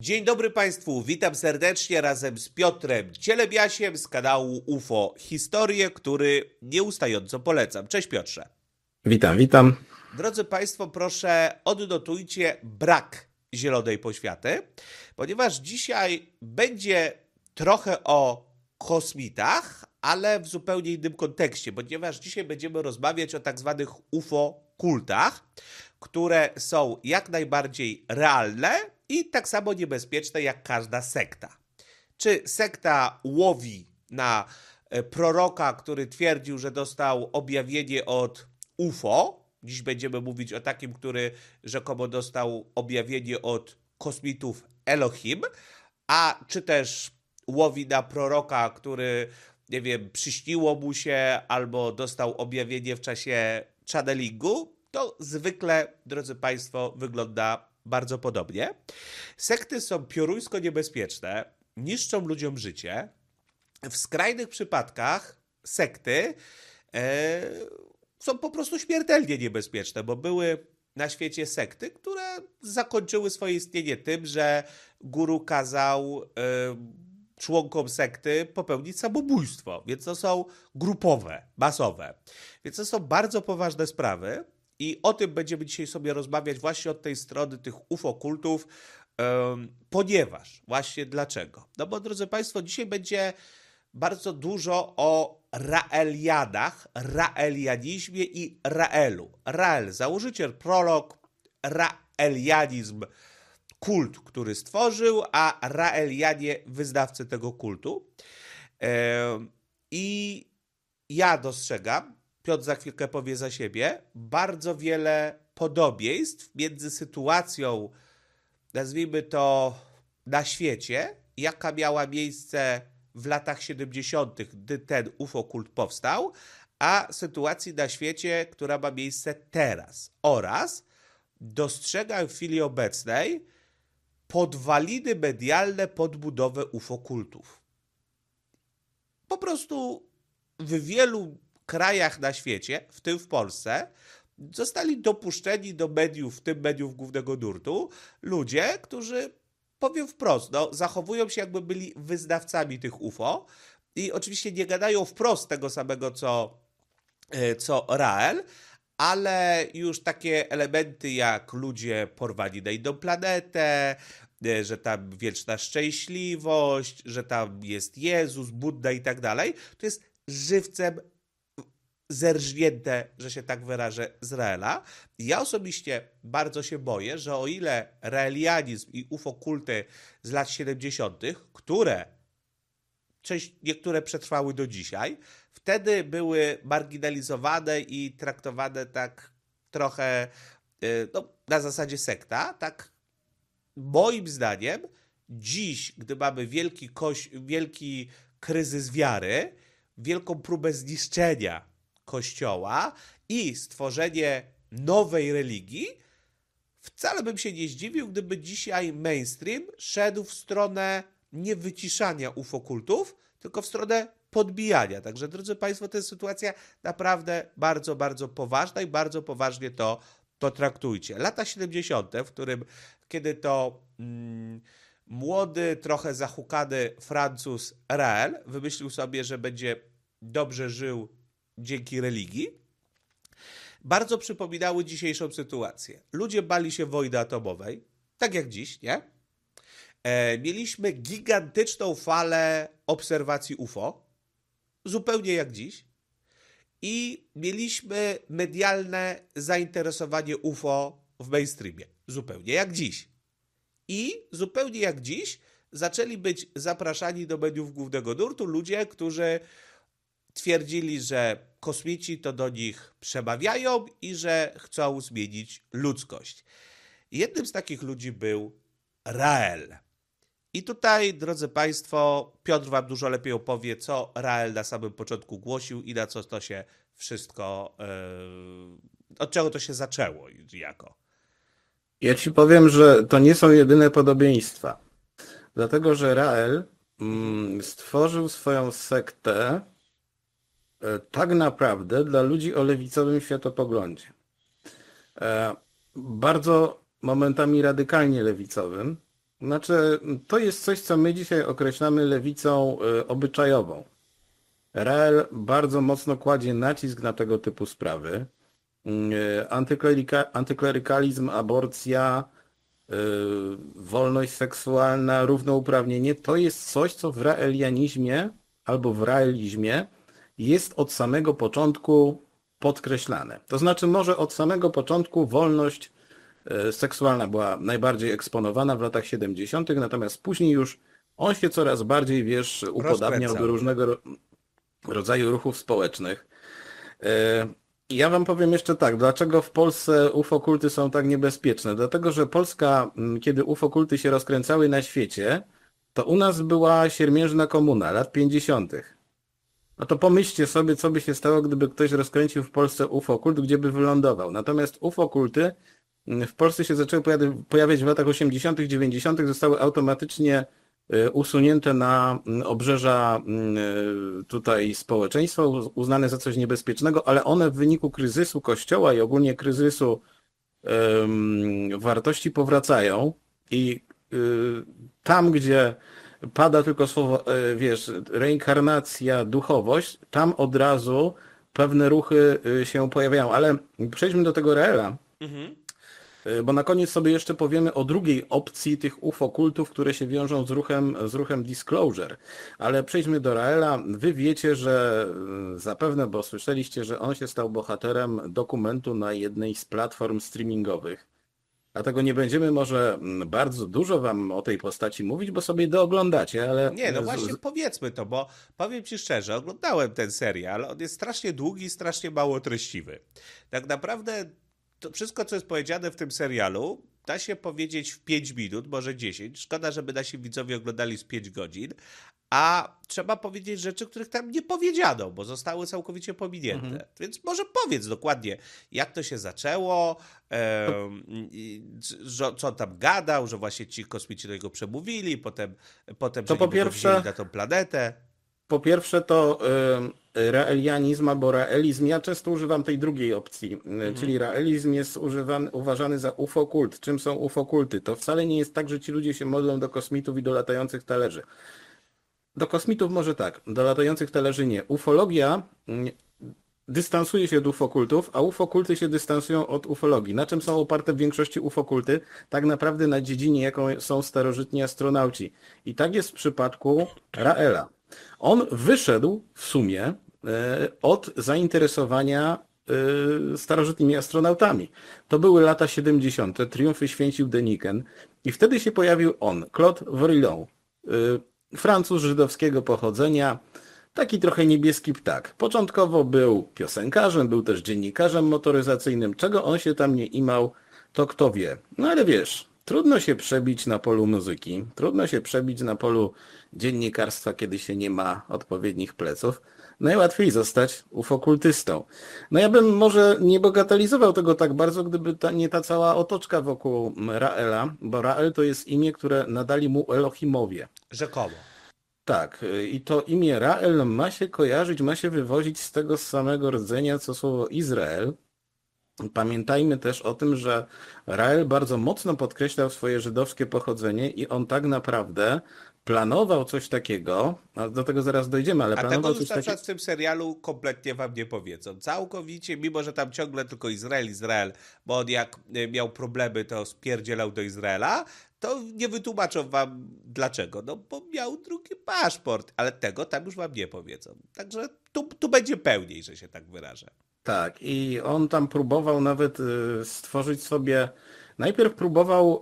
Dzień dobry Państwu, witam serdecznie razem z Piotrem Cielebiasiem z kanału UFO Historię, który nieustająco polecam. Cześć Piotrze. Witam. Drodzy Państwo, proszę odnotujcie brak zielonej poświaty, ponieważ dzisiaj będzie trochę o kosmitach, ale w zupełnie innym kontekście, ponieważ dzisiaj będziemy rozmawiać o tak zwanych UFO kultach, które są jak najbardziej realne i tak samo niebezpieczne jak każda sekta. Czy sekta łowi na proroka, który twierdził, że dostał objawienie od UFO? Dziś będziemy mówić o takim, który rzekomo dostał objawienie od kosmitów Elohim, a czy też łowi na proroka, który, nie wiem, przyśniło mu się albo dostał objawienie w czasie channelingu, to zwykle, drodzy Państwo, wygląda bardzo podobnie. Sekty są pioruńsko niebezpieczne, niszczą ludziom życie. W skrajnych przypadkach sekty są po prostu śmiertelnie niebezpieczne, bo były na świecie sekty, które zakończyły swoje istnienie tym, że guru kazał członkom sekty popełnić samobójstwo, więc to są grupowe, masowe. Więc to są bardzo poważne sprawy i o tym będziemy dzisiaj sobie rozmawiać właśnie od tej strony tych UFO-kultów, ponieważ właśnie dlaczego? No bo drodzy Państwo, dzisiaj będzie bardzo dużo o Raelianach, raelianizmie i Raelu. Rael, założyciel, prorok, raelianizm, kult, który stworzył, a Raelianie wyznawcy tego kultu. I ja dostrzegam, Piotr za chwilkę powie za siebie, bardzo wiele podobieństw między sytuacją, nazwijmy to, na świecie, jaka miała miejsce w latach 70., gdy ten UFO-kult powstał, a sytuacji na świecie, która ma miejsce teraz. Oraz dostrzegam w chwili obecnej podwaliny medialne pod budowę UFO-kultów. Po prostu w wielu krajach na świecie, w tym w Polsce, zostali dopuszczeni do mediów, w tym mediów głównego nurtu, ludzie, którzy, powiem wprost, zachowują się jakby byli wyznawcami tych UFO i oczywiście nie gadają wprost tego samego, co Rael, ale już takie elementy jak ludzie porwani na inną planetę, że tam wieczna szczęśliwość, że tam jest Jezus, Budda i tak dalej, to jest żywcem zerżnięte, że się tak wyrażę, z Raela. Ja osobiście bardzo się boję, że o ile raelianizm i UFO-kulty z lat 70., niektóre przetrwały do dzisiaj, wtedy były marginalizowane i traktowane tak trochę na zasadzie sekta, tak moim zdaniem dziś, gdy mamy wielki kryzys wiary, wielką próbę zniszczenia Kościoła i stworzenie nowej religii, wcale bym się nie zdziwił, gdyby dzisiaj mainstream szedł w stronę nie wyciszania UFO-kultów, tylko w stronę podbijania. Także, drodzy Państwo, to jest sytuacja naprawdę bardzo, bardzo poważna i bardzo poważnie to traktujcie. Lata 70., kiedy to młody, trochę zahukany Francuz Rael wymyślił sobie, że będzie dobrze żył dzięki religii, bardzo przypominały dzisiejszą sytuację. Ludzie bali się wojny atomowej, tak jak dziś, nie? Mieliśmy gigantyczną falę obserwacji UFO, zupełnie jak dziś, i mieliśmy medialne zainteresowanie UFO w mainstreamie, zupełnie jak dziś. I zupełnie jak dziś zaczęli być zapraszani do mediów głównego nurtu ludzie, którzy twierdzili, że kosmici to do nich przemawiają i że chcą zmienić ludzkość. Jednym z takich ludzi był Rael. I tutaj, drodzy Państwo, Piotr Wam dużo lepiej opowie, co Rael na samym początku głosił i na co to się wszystko, od czego to się zaczęło jako. Ja Ci powiem, że to nie są jedyne podobieństwa. Dlatego, że Rael stworzył swoją sektę tak naprawdę dla ludzi o lewicowym światopoglądzie. Bardzo momentami radykalnie lewicowym. Znaczy, to jest coś, co my dzisiaj określamy lewicą obyczajową. Reel bardzo mocno kładzie nacisk na tego typu sprawy. Antyklerykalizm, aborcja, wolność seksualna, równouprawnienie to jest coś, co w reelianizmie albo w realizmie jest od samego początku podkreślane. To znaczy może od samego początku wolność seksualna była najbardziej eksponowana w latach 70., natomiast później już on się coraz bardziej, wiesz, upodabniał do Rozkręcał. różnego rodzaju ruchów społecznych. Ja wam powiem jeszcze tak, dlaczego w Polsce ufokulty są tak niebezpieczne? Dlatego, że Polska, kiedy ufokulty się rozkręcały na świecie, to u nas była siermiężna komuna, lat 50. No to pomyślcie sobie, co by się stało, gdyby ktoś rozkręcił w Polsce ufokult, gdzie by wylądował. Natomiast ufokulty w Polsce się zaczęły pojawiać w latach 80., 90., zostały automatycznie usunięte na obrzeża tutaj społeczeństwa, uznane za coś niebezpiecznego, ale one w wyniku kryzysu Kościoła i ogólnie kryzysu wartości powracają i tam, gdzie pada tylko słowo, wiesz, reinkarnacja, duchowość, tam od razu pewne ruchy się pojawiają. Ale przejdźmy do tego Reela. Mhm. Bo na koniec sobie jeszcze powiemy o drugiej opcji tych ufokultów, które się wiążą z ruchem Disclosure. Ale przejdźmy do Raela. Wy wiecie, że zapewne, bo słyszeliście, że on się stał bohaterem dokumentu na jednej z platform streamingowych. Dlatego nie będziemy może bardzo dużo wam o tej postaci mówić, bo sobie dooglądacie, ale... Nie, no właśnie powiedzmy to, bo powiem ci szczerze, oglądałem ten serial, on jest strasznie długi, strasznie mało treściwy. Tak naprawdę to wszystko, co jest powiedziane w tym serialu, da się powiedzieć w 5 minut, może 10. Szkoda, żeby nasi widzowie oglądali z 5 godzin. A trzeba powiedzieć rzeczy, których tam nie powiedziano, bo zostały całkowicie pominięte. Więc może powiedz dokładnie, jak to się zaczęło, co on tam gadał, że właśnie ci kosmici do niego przemówili, potem To że po nie pierwsze... wzięli na tą planetę. Po pierwsze to reelianizm albo reelizm. Ja często używam tej drugiej opcji, czyli reelizm jest uważany za ufokult. Czym są ufokulty? To wcale nie jest tak, że ci ludzie się modlą do kosmitów i do latających talerzy. Do kosmitów może tak, do latających talerzy nie. Ufologia dystansuje się od ufokultów, a ufokulty się dystansują od ufologii. Na czym są oparte w większości ufokulty? Tak naprawdę na dziedzinie, jaką są starożytni astronauci. I tak jest w przypadku Raela. On wyszedł w sumie od zainteresowania starożytnymi astronautami. To były lata 70., triumfy święcił Deniken i wtedy się pojawił on, Claude Vorilhon, Francuz żydowskiego pochodzenia, taki trochę niebieski ptak. Początkowo był piosenkarzem, był też dziennikarzem motoryzacyjnym. Czego on się tam nie imał, to kto wie. No ale wiesz, trudno się przebić na polu muzyki, trudno się przebić na polu dziennikarstwa, kiedy się nie ma odpowiednich pleców. Najłatwiej zostać ufokultystą. No ja bym może nie bagatelizował tego tak bardzo, gdyby nie ta cała otoczka wokół Raela, bo Rael to jest imię, które nadali mu Elohimowie. Rzekomo. Tak, i to imię Rael ma się kojarzyć, ma się wywozić z tego samego rdzenia, co słowo Izrael. Pamiętajmy też o tym, że Rael bardzo mocno podkreślał swoje żydowskie pochodzenie i on tak naprawdę planował coś takiego, a do tego zaraz dojdziemy, ale A tego planował już coś na takiego. przykład w tym serialu kompletnie wam nie powiedzą. Całkowicie, mimo że tam ciągle tylko Izrael, bo on jak miał problemy, to spierdzielał do Izraela, to nie wytłumaczą wam dlaczego. No bo miał drugi paszport, ale tego tam już wam nie powiedzą. Także tu będzie pełniej, że się tak wyrażę. Tak, i on tam próbował nawet stworzyć sobie, najpierw próbował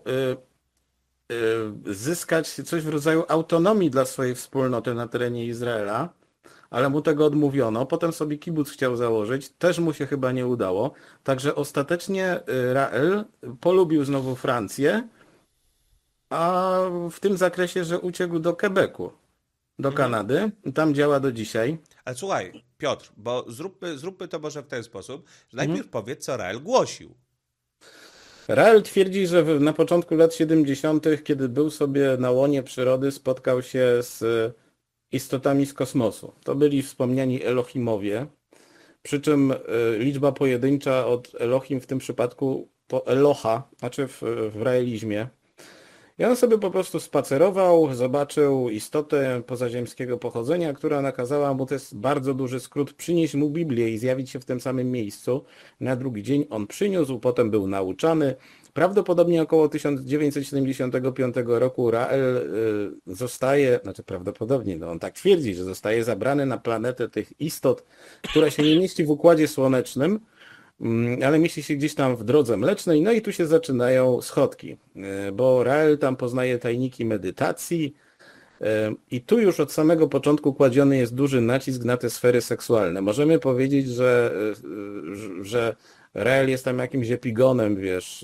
zyskać coś w rodzaju autonomii dla swojej wspólnoty na terenie Izraela, ale mu tego odmówiono. Potem sobie kibuc chciał założyć, też mu się chyba nie udało. Także ostatecznie Rael polubił znowu Francję, a w tym zakresie, że uciekł do Quebecu, do Kanady. Tam działa do dzisiaj. Ale słuchaj, Piotr, bo zróbmy to może w ten sposób, że najpierw powiedz, co Rael głosił. Rael twierdzi, że na początku lat 70., kiedy był sobie na łonie przyrody, spotkał się z istotami z kosmosu. To byli wspomniani Elohimowie, przy czym liczba pojedyncza od Elohim w tym przypadku to Eloha, znaczy w raelizmie. I on sobie po prostu spacerował, zobaczył istotę pozaziemskiego pochodzenia, która nakazała mu, to jest bardzo duży skrót, przynieść mu Biblię i zjawić się w tym samym miejscu. Na drugi dzień on przyniósł, potem był nauczany. Prawdopodobnie około 1975 roku Rael zostaje, znaczy prawdopodobnie, no on tak twierdzi, że zostaje zabrany na planetę tych istot, która się nie mieści w Układzie Słonecznym, ale mieści się gdzieś tam w drodze mlecznej, no i tu się zaczynają schodki, bo Rael tam poznaje tajniki medytacji i tu już od samego początku kładziony jest duży nacisk na te sfery seksualne. Możemy powiedzieć, że Rael jest tam jakimś epigonem, wiesz,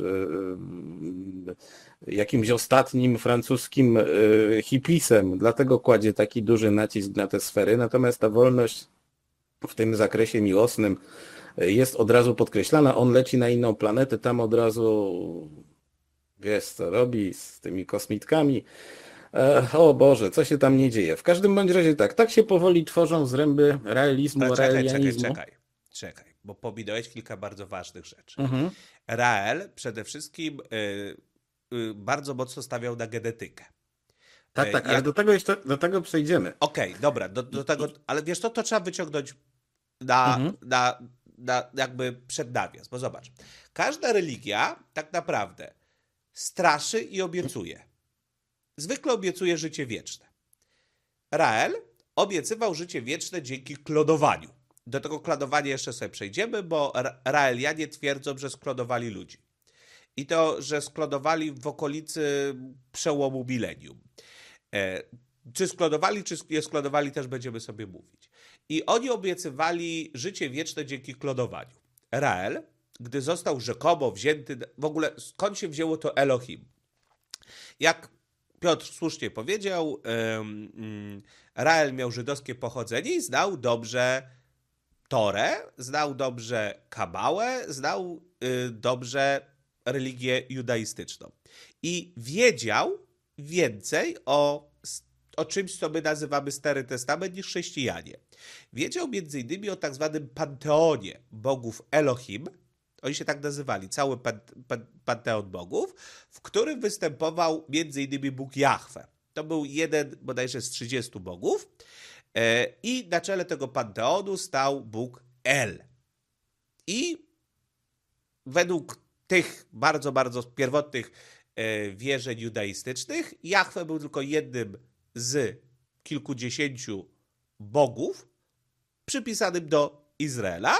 jakimś ostatnim francuskim hipisem, dlatego kładzie taki duży nacisk na te sfery, natomiast ta wolność w tym zakresie miłosnym jest od razu podkreślana. On leci na inną planetę, tam od razu wiesz co robi z tymi kosmitkami. O Boże, co się tam nie dzieje. W każdym bądź razie tak się powoli tworzą zręby realizmu, Ale realianizmu. czekaj, bo pominąłeś kilka bardzo ważnych rzeczy. Mhm. Rael przede wszystkim bardzo mocno stawiał na genetykę. Tak, ale do tego przejdziemy. Okej, dobra, do tego, ale wiesz, to trzeba wyciągnąć na jakby przed nawias, bo zobacz, każda religia tak naprawdę straszy i obiecuje. Zwykle obiecuje życie wieczne. Rael obiecywał życie wieczne dzięki klonowaniu. Do tego klonowania jeszcze sobie przejdziemy, bo Raelianie twierdzą, że sklonowali ludzi. I to, że sklonowali w okolicy przełomu milenium. Czy sklonowali, czy nie sklonowali, też będziemy sobie mówić. I oni obiecywali życie wieczne dzięki klonowaniu. Rael, gdy został rzekomo wzięty, w ogóle skąd się wzięło to Elohim? Jak Piotr słusznie powiedział, Rael miał żydowskie pochodzenie i znał dobrze Torę, znał dobrze Kabałę, znał dobrze religię judaistyczną. I wiedział więcej o czymś, co my nazywamy Stary Testament, niż chrześcijanie. Wiedział między innymi o tak zwanym panteonie bogów Elohim. Oni się tak nazywali, cały panteon bogów, w którym występował między innymi Bóg Jahwe. To był jeden bodajże z 30 bogów. I na czele tego panteonu stał Bóg El. I według tych bardzo, bardzo pierwotnych wierzeń judaistycznych Jahwe był tylko jednym z kilkudziesięciu bogów przypisanym do Izraela,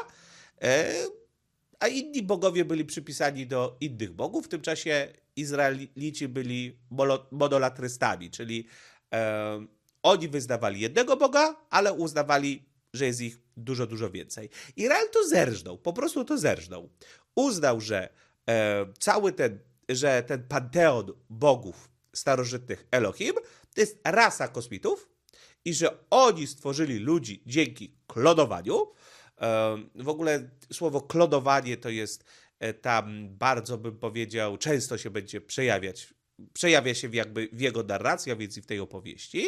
a inni bogowie byli przypisani do innych bogów. W tym czasie Izraelici byli monolatrystami, czyli oni wyznawali jednego Boga, ale uznawali, że jest ich dużo, dużo więcej. Izrael to zerżnął, po prostu to zerżnął. Uznał, że że ten panteon bogów starożytnych Elohim to jest rasa kosmitów i że oni stworzyli ludzi dzięki klonowaniu. W ogóle słowo klonowanie to jest tam bardzo, bym powiedział, często się będzie przejawia się jakby w jego narracji, a więc i w tej opowieści.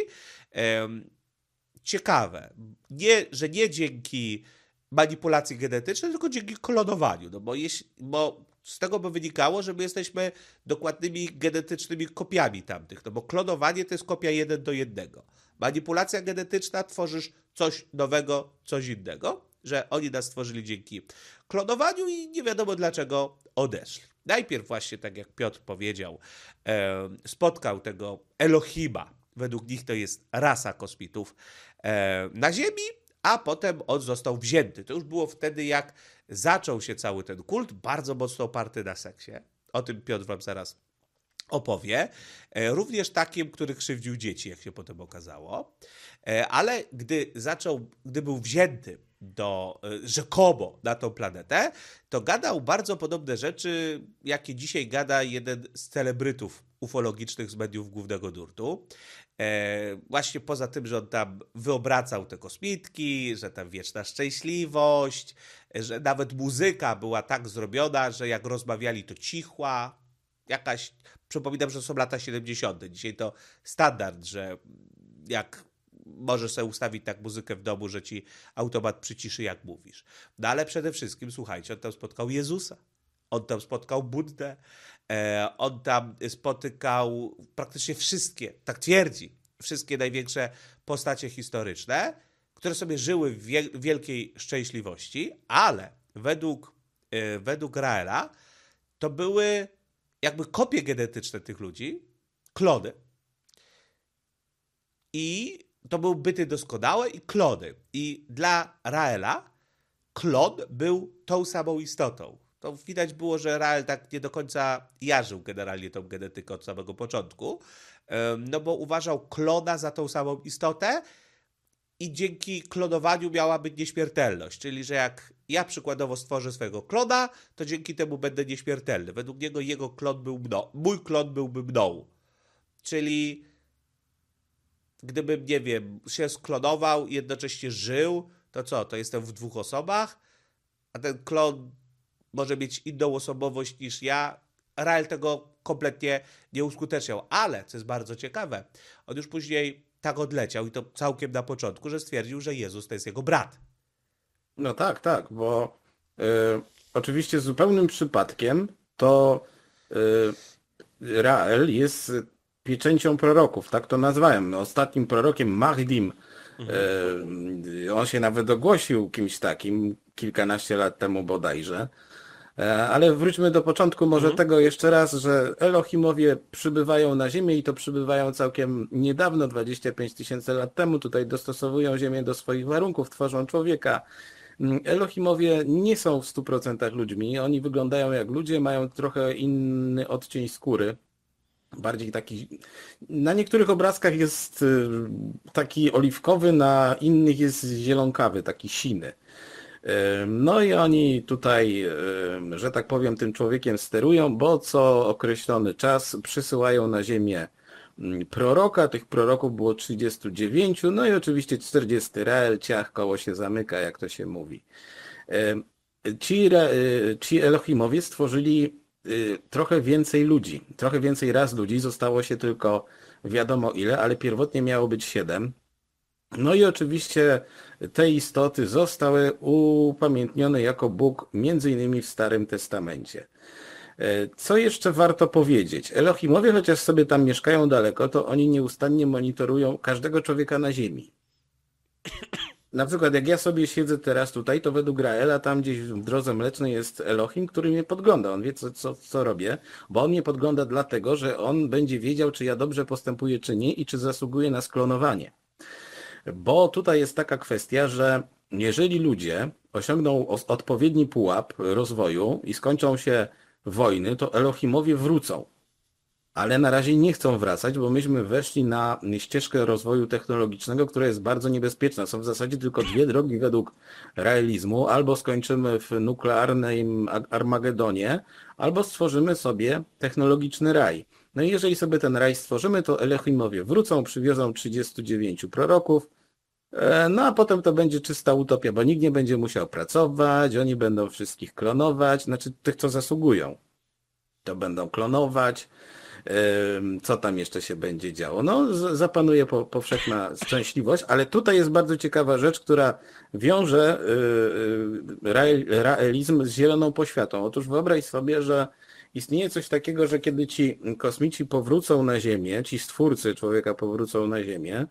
Ciekawe, że nie dzięki manipulacji genetycznej, tylko dzięki klonowaniu, no bo z tego by wynikało, że my jesteśmy dokładnymi genetycznymi kopiami tamtych, no bo klonowanie to jest kopia 1:1. Manipulacja genetyczna, tworzysz coś nowego, coś innego, że oni nas stworzyli dzięki klonowaniu i nie wiadomo dlaczego odeszli. Najpierw właśnie, tak jak Piotr powiedział, spotkał tego Elohima, według nich to jest rasa kosmitów na Ziemi, a potem on został wzięty. To już było wtedy, jak zaczął się cały ten kult, bardzo mocno oparty na seksie. O tym Piotr wam zaraz opowie. Również takim, który krzywdził dzieci, jak się potem okazało. Ale gdy był wzięty rzekomo na tą planetę, to gadał bardzo podobne rzeczy, jakie dzisiaj gada jeden z celebrytów ufologicznych z mediów głównego nurtu. Właśnie poza tym, że on tam wyobracał te kosmitki, że tam wieczna szczęśliwość, że nawet muzyka była tak zrobiona, że jak rozmawiali, to cichła. Przypominam, że to są lata 70. Dzisiaj to standard, że jak możesz sobie ustawić tak muzykę w domu, że ci automat przyciszy, jak mówisz. No ale przede wszystkim, słuchajcie, on tam spotkał Jezusa. On tam spotkał Buddę, on tam spotykał praktycznie wszystkie, tak twierdzi, wszystkie największe postacie historyczne, które sobie żyły w wielkiej szczęśliwości, ale według Raela to były jakby kopie genetyczne tych ludzi, klony. I to były byty doskonałe i klony. I dla Raela klon był tą samą istotą. To widać było, że Rael tak nie do końca jarzył generalnie tą genetykę od samego początku, no bo uważał klona za tą samą istotę i dzięki klonowaniu miała być nieśmiertelność. Czyli, że jak ja przykładowo stworzę swojego klona, to dzięki temu będę nieśmiertelny. Według niego jego klon był mój klon byłby mną. Czyli gdybym, nie wiem, się sklonował i jednocześnie żył, to co? To jestem w dwóch osobach, a ten klon może mieć inną osobowość niż ja. Rael tego kompletnie nie uskuteczniał. Ale, co jest bardzo ciekawe, on już później tak odleciał i to całkiem na początku, że stwierdził, że Jezus to jest jego brat. No tak, tak, bo oczywiście zupełnym przypadkiem to Rael jest pieczęcią proroków, tak to nazwałem. No, ostatnim prorokiem Mahdim. On się nawet ogłosił kimś takim kilkanaście lat temu bodajże. Ale wróćmy do początku może tego jeszcze raz, że Elohimowie przybywają na Ziemię i to przybywają całkiem niedawno, 25 tysięcy lat temu. Tutaj dostosowują Ziemię do swoich warunków, tworzą człowieka. Elohimowie nie są w 100% ludźmi, oni wyglądają jak ludzie, mają trochę inny odcień skóry. Bardziej taki, na niektórych obrazkach jest taki oliwkowy, na innych jest zielonkawy, taki siny. No i oni tutaj, że tak powiem, tym człowiekiem sterują, bo co określony czas przysyłają na ziemię proroka, tych proroków było 39, no i oczywiście 40 Rael, ciach, koło się zamyka, jak to się mówi. Ci Elohimowie stworzyli trochę więcej ludzi, trochę więcej raz ludzi, zostało się tylko wiadomo ile, ale pierwotnie miało być 7. No i oczywiście te istoty zostały upamiętnione jako Bóg, między innymi w Starym Testamencie. Co jeszcze warto powiedzieć? Elohimowie, chociaż sobie tam mieszkają daleko, to oni nieustannie monitorują każdego człowieka na ziemi. Na przykład jak ja sobie siedzę teraz tutaj, to według Raela tam gdzieś w drodze mlecznej jest Elohim, który mnie podgląda. On wie, co robię, bo on mnie podgląda dlatego, że on będzie wiedział, czy ja dobrze postępuję, czy nie i czy zasługuję na sklonowanie. Bo tutaj jest taka kwestia, że jeżeli ludzie osiągną odpowiedni pułap rozwoju i skończą się wojny, to Elohimowie wrócą. Ale na razie nie chcą wracać, bo myśmy weszli na ścieżkę rozwoju technologicznego, która jest bardzo niebezpieczna. Są w zasadzie tylko dwie drogi według realizmu. Albo skończymy w nuklearnym Armagedonie, albo stworzymy sobie technologiczny raj. No i jeżeli sobie ten raj stworzymy, to Elohimowie wrócą, przywiozą 39 proroków, no a potem to będzie czysta utopia, bo nikt nie będzie musiał pracować, oni będą wszystkich klonować, znaczy tych, co zasługują, to będą klonować. Co tam jeszcze się będzie działo? No, zapanuje powszechna szczęśliwość, ale tutaj jest bardzo ciekawa rzecz, która wiąże realizm z zieloną poświatą. Otóż wyobraź sobie, że istnieje coś takiego, że kiedy ci kosmici powrócą na Ziemię, ci stwórcy człowieka powrócą na Ziemię,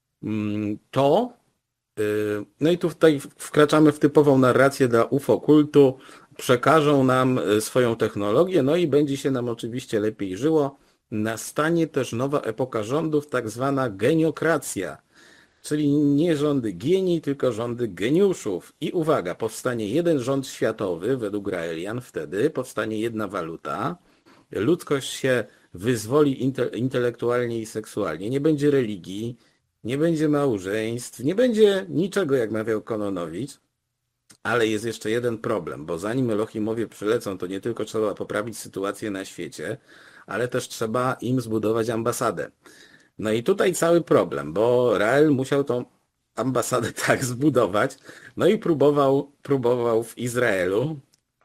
to no i tutaj wkraczamy w typową narrację dla UFO kultu, przekażą nam swoją technologię, no i będzie się nam oczywiście lepiej żyło. Nastanie też nowa epoka rządów, tak zwana geniokracja, czyli nie rządy genii, tylko rządy geniuszów. I uwaga, powstanie jeden rząd światowy, według Raelian wtedy, powstanie jedna waluta, ludzkość się wyzwoli intelektualnie i seksualnie, nie będzie religii, nie będzie małżeństw, nie będzie niczego, jak mawiał Kononowicz. Ale jest jeszcze jeden problem, bo zanim Elohimowie przylecą, to nie tylko trzeba poprawić sytuację na świecie, ale też trzeba im zbudować ambasadę. No i tutaj cały problem, bo Rael musiał tą ambasadę tak zbudować, no i próbował w Izraelu,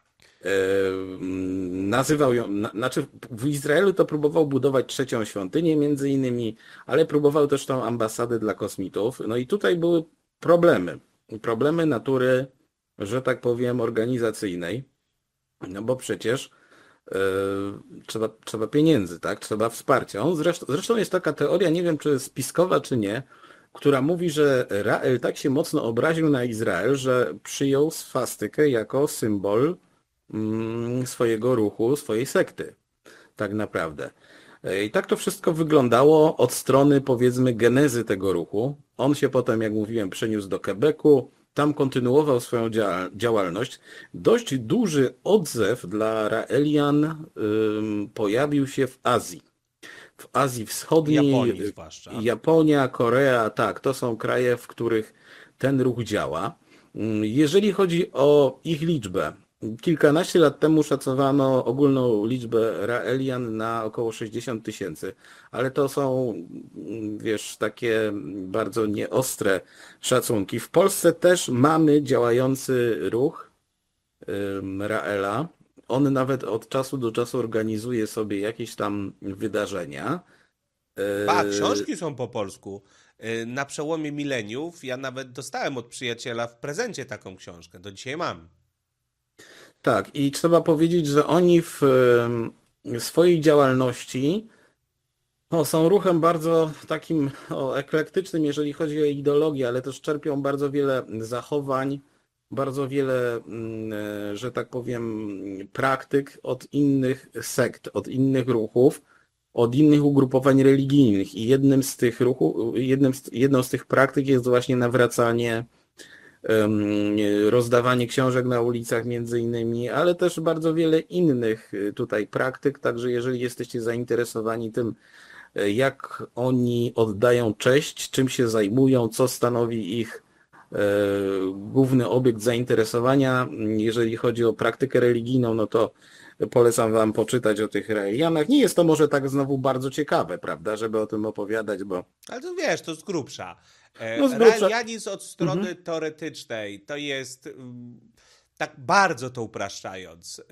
nazywał ją, znaczy w Izraelu to próbował budować trzecią świątynię między innymi, ale próbował też tą ambasadę dla kosmitów. No i tutaj były problemy natury, że tak powiem, organizacyjnej. No bo przecież trzeba pieniędzy, tak? Trzeba wsparcia. Zresztą jest taka teoria, nie wiem czy spiskowa, czy nie, która mówi, że Rael tak się mocno obraził na Izrael, że przyjął swastykę jako symbol swojego ruchu, swojej sekty, tak naprawdę. I tak to wszystko wyglądało od strony, powiedzmy, genezy tego ruchu. On się potem, jak mówiłem, przeniósł do Quebecu, tam kontynuował swoją działalność. Dość duży odzew dla Raelian pojawił się w Azji. W Azji W Wschodniej, Japonii zwłaszcza. Japonia, Korea, tak, to są kraje, w których ten ruch działa. Jeżeli chodzi o ich liczbę, kilkanaście lat temu szacowano ogólną liczbę Raelian na około 60 000, ale to są, wiesz, takie bardzo nieostre szacunki. W Polsce też mamy działający ruch Raela. On nawet od czasu do czasu organizuje sobie jakieś tam wydarzenia. Książki są po polsku. Na przełomie mileniów ja nawet dostałem od przyjaciela w prezencie taką książkę. Do dzisiaj mam. Tak, i trzeba powiedzieć, że oni w swojej działalności są ruchem bardzo takim eklektycznym, jeżeli chodzi o ideologię, ale też czerpią bardzo wiele zachowań, bardzo wiele, że tak powiem, praktyk od innych sekt, od innych ruchów, od innych ugrupowań religijnych. I jedną z tych praktyk jest właśnie nawracanie, rozdawanie książek na ulicach między innymi, ale też bardzo wiele innych tutaj praktyk, także jeżeli jesteście zainteresowani tym, jak oni oddają cześć, czym się zajmują, co stanowi ich główny obiekt zainteresowania, jeżeli chodzi o praktykę religijną, no to polecam wam poczytać o tych Raelianach. Nie jest to może tak znowu bardzo ciekawe, prawda, żeby o tym opowiadać, bo Ale to wiesz, to z grubsza. no z grubsza. Realianizm od strony teoretycznej to jest, tak bardzo to upraszczając,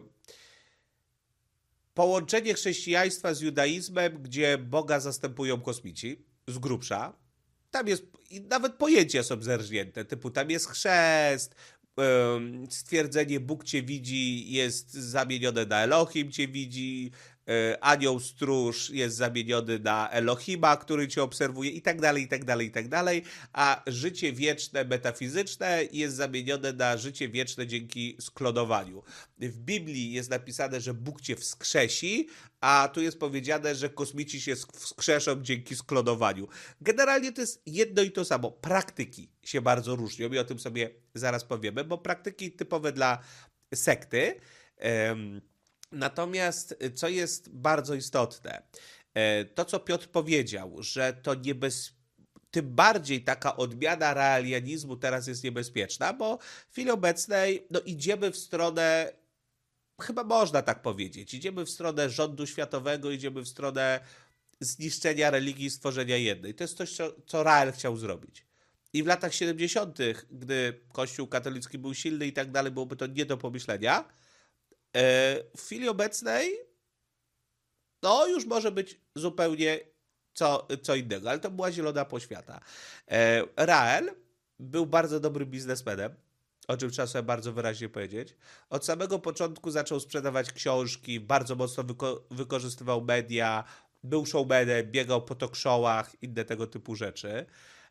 połączenie chrześcijaństwa z judaizmem, gdzie Boga zastępują kosmici, z grubsza. Tam jest, i nawet pojęcia są zerżnięte, typu tam jest chrzest, stwierdzenie Bóg cię widzi jest zamienione na Elohim cię widzi, anioł stróż jest zamieniony na Elohima, który cię obserwuje i tak dalej, i tak dalej, i tak dalej, a życie wieczne, metafizyczne jest zamienione na życie wieczne dzięki sklonowaniu. W Biblii jest napisane, że Bóg cię wskrzesi, a tu jest powiedziane, że kosmici się wskrzeszą dzięki sklonowaniu. Generalnie to jest jedno i to samo. Praktyki się bardzo różnią i o tym sobie zaraz powiemy, bo praktyki typowe dla sekty. Natomiast co jest bardzo istotne, to co Piotr powiedział, że to tym bardziej taka odmiana realianizmu teraz jest niebezpieczna, bo w chwili obecnej idziemy w stronę, chyba można tak powiedzieć, idziemy w stronę rządu światowego, idziemy w stronę zniszczenia religii i stworzenia jednej. To jest coś, co Rael chciał zrobić. I w latach 70., gdy Kościół katolicki był silny i tak dalej, byłoby to nie do pomyślenia. W chwili obecnej już może być zupełnie co innego, ale to była zielona poświata. Rael był bardzo dobrym biznesmenem, o czym trzeba sobie bardzo wyraźnie powiedzieć. Od samego początku zaczął sprzedawać książki, bardzo mocno wykorzystywał media, był showmanem, biegał po talk showach, inne tego typu rzeczy.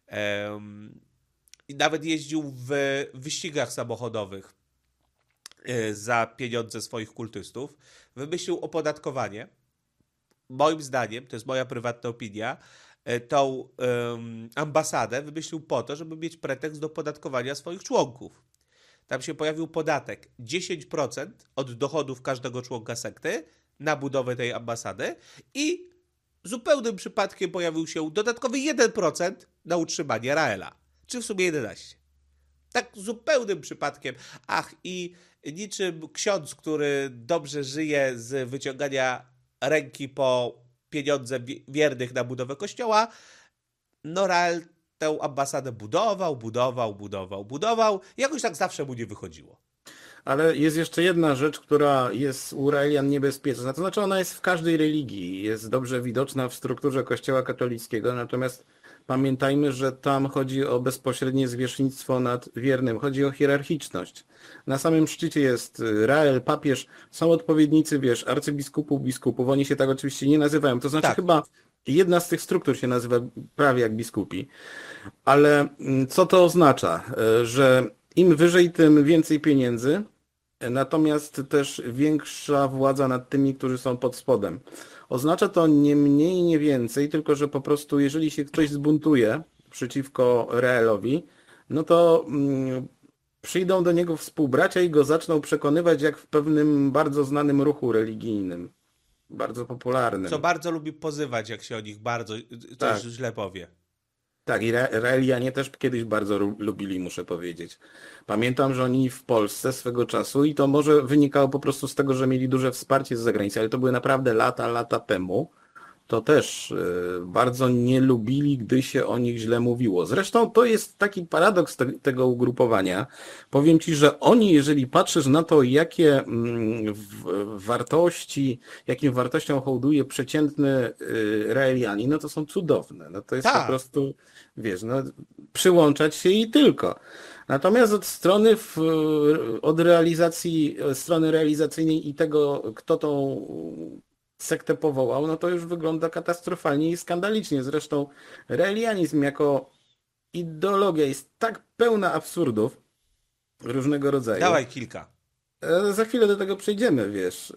I nawet jeździł w wyścigach samochodowych za pieniądze swoich kultystów. Wymyślił opodatkowanie. Moim zdaniem, to jest moja prywatna opinia, tą ambasadę wymyślił po to, żeby mieć pretekst do opodatkowania swoich członków. Tam się pojawił podatek 10% od dochodów każdego członka sekty na budowę tej ambasady i zupełnym przypadkiem pojawił się dodatkowy 1% na utrzymanie Raela, czy w sumie 11%. Tak zupełnym przypadkiem. I niczym ksiądz, który dobrze żyje z wyciągania ręki po pieniądze wiernych na budowę kościoła, Rael tę ambasadę budował. Jakoś tak zawsze mu nie wychodziło. Ale jest jeszcze jedna rzecz, która jest u Raelian niebezpieczna. To znaczy ona jest w każdej religii, jest dobrze widoczna w strukturze Kościoła katolickiego, natomiast pamiętajmy, że tam chodzi o bezpośrednie zwierzchnictwo nad wiernym, chodzi o hierarchiczność. Na samym szczycie jest Rael, papież, są odpowiednicy, wiesz, arcybiskupów, biskupów, oni się tak oczywiście nie nazywają, to znaczy Tak. chyba jedna z tych struktur się nazywa prawie jak biskupi, ale co to oznacza? Że im wyżej, tym więcej pieniędzy, natomiast też większa władza nad tymi, którzy są pod spodem. Oznacza to nie mniej, nie więcej, tylko że po prostu jeżeli się ktoś zbuntuje przeciwko Reelowi, no to przyjdą do niego współbracia i go zaczną przekonywać jak w pewnym bardzo znanym ruchu religijnym, bardzo popularnym. Co bardzo lubi pozywać, jak się o nich bardzo Tak. coś źle powie. Tak, i Reelianie też kiedyś bardzo lubili, muszę powiedzieć. Pamiętam, że oni w Polsce swego czasu, i to może wynikało po prostu z tego, że mieli duże wsparcie z zagranicy, ale to były naprawdę lata temu, to też bardzo nie lubili, gdy się o nich źle mówiło. Zresztą to jest taki paradoks tego ugrupowania. Powiem Ci, że oni, jeżeli patrzysz na to, jakie wartości, jakim wartościom hołduje przeciętny Reelianin, no to są cudowne. No to jest po Tak. prostu, wiesz, no, przyłączać się i tylko. Natomiast od strony strony realizacyjnej i tego, kto tą sektę powołał, no to już wygląda katastrofalnie i skandalicznie. Zresztą reelianizm jako ideologia jest tak pełna absurdów różnego rodzaju. Dawaj kilka. Za chwilę do tego przejdziemy, wiesz.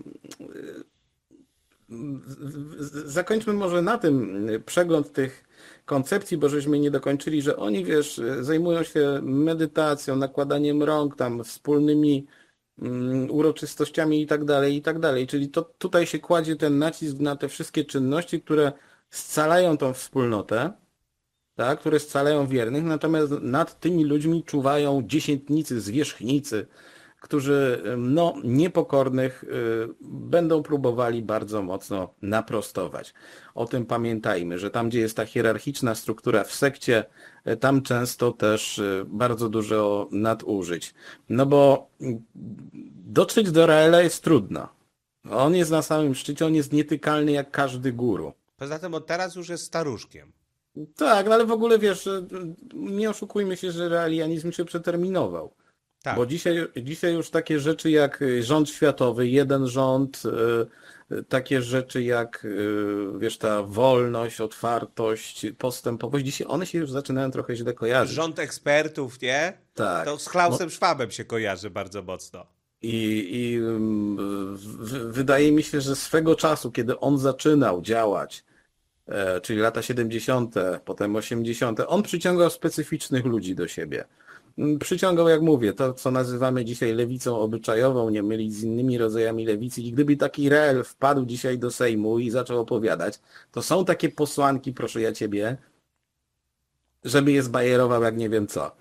Zakończmy może na tym przegląd tych koncepcji, bo żeśmy nie dokończyli, że oni, wiesz, zajmują się medytacją, nakładaniem rąk, tam wspólnymi uroczystościami i tak dalej, i tak dalej. Czyli to tutaj się kładzie ten nacisk na te wszystkie czynności, które scalają tą wspólnotę, tak, które scalają wiernych, natomiast nad tymi ludźmi czuwają dziesiętnicy, zwierzchnicy, którzy no, niepokornych będą próbowali bardzo mocno naprostować. O tym pamiętajmy, że tam, gdzie jest ta hierarchiczna struktura w sekcie, tam często też bardzo dużo nadużyć. No bo dotrzeć do Raela jest trudno. On jest na samym szczycie, on jest nietykalny jak każdy guru. Poza tym on teraz już jest staruszkiem. Tak, no ale w ogóle wiesz, nie oszukujmy się, że realianizm się przeterminował. Tak. Bo dzisiaj już takie rzeczy jak rząd światowy, jeden rząd, takie rzeczy jak, wiesz, ta wolność, otwartość, postępowość, dzisiaj one się już zaczynają trochę źle kojarzyć. Rząd ekspertów, nie? Tak. To z Klausem Schwabem się kojarzy bardzo mocno. Wydaje mi się, że swego czasu, kiedy on zaczynał działać, czyli lata 70., potem 80., on przyciągał specyficznych ludzi do siebie. Przyciągał, jak mówię, to co nazywamy dzisiaj lewicą obyczajową, nie mylić z innymi rodzajami lewicy. I gdyby taki Reel wpadł dzisiaj do Sejmu i zaczął opowiadać, to są takie posłanki, proszę ja ciebie, żeby je zbajerował jak nie wiem co.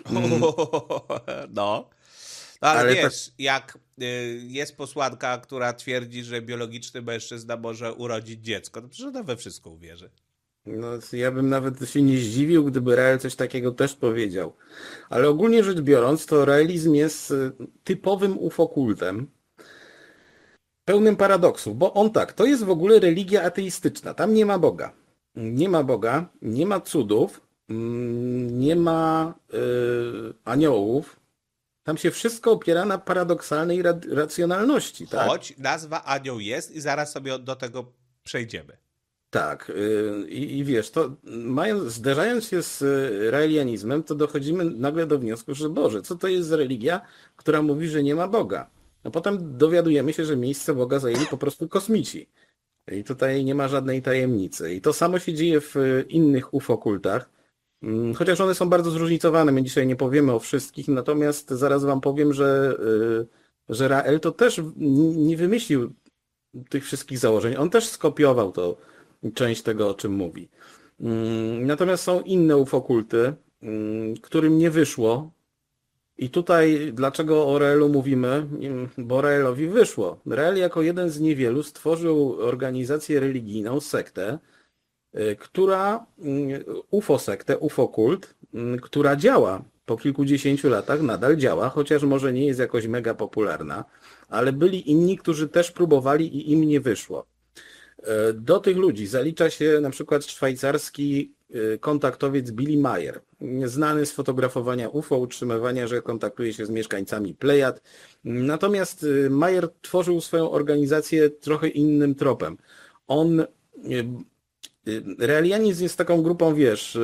No. Ale Ale wiesz, jak jest posłanka, która twierdzi, że biologiczny mężczyzna może urodzić dziecko, to przecież ona we wszystko uwierzy. No, ja bym nawet się nie zdziwił, gdyby Rael coś takiego też powiedział. Ale ogólnie rzecz biorąc, to realizm jest typowym ufokultem, pełnym paradoksów, bo on tak, to jest w ogóle religia ateistyczna, tam nie ma Boga. Nie ma Boga, nie ma cudów, nie ma aniołów. Tam się wszystko opiera na paradoksalnej racjonalności. Tak? Choć nazwa anioł jest i zaraz sobie do tego przejdziemy. Tak, i wiesz, to zderzając się z realianizmem, to dochodzimy nagle do wniosku, że Boże, co to jest za religia, która mówi, że nie ma Boga? No potem dowiadujemy się, że miejsce Boga zajęli po prostu kosmici. I tutaj nie ma żadnej tajemnicy. I to samo się dzieje w innych ufokultach, chociaż one są bardzo zróżnicowane, my dzisiaj nie powiemy o wszystkich, natomiast zaraz wam powiem, że Rael to też nie wymyślił tych wszystkich założeń. On też skopiował to, część tego, o czym mówi. Natomiast są inne ufokulty, którym nie wyszło. I tutaj dlaczego o Raelu mówimy? Bo Raelowi wyszło. Rael jako jeden z niewielu stworzył organizację religijną, sektę, która, ufosektę, ufokult, która działa. po kilkudziesięciu latach nadal działa, chociaż może nie jest jakoś mega popularna, ale byli inni, którzy też próbowali i im nie wyszło. Do tych ludzi zalicza się na przykład szwajcarski kontaktowiec Billy Meier, znany z fotografowania UFO, utrzymywania, że kontaktuje się z mieszkańcami Plejad. Natomiast Meier tworzył swoją organizację trochę innym tropem. Realianizm jest taką grupą, wiesz,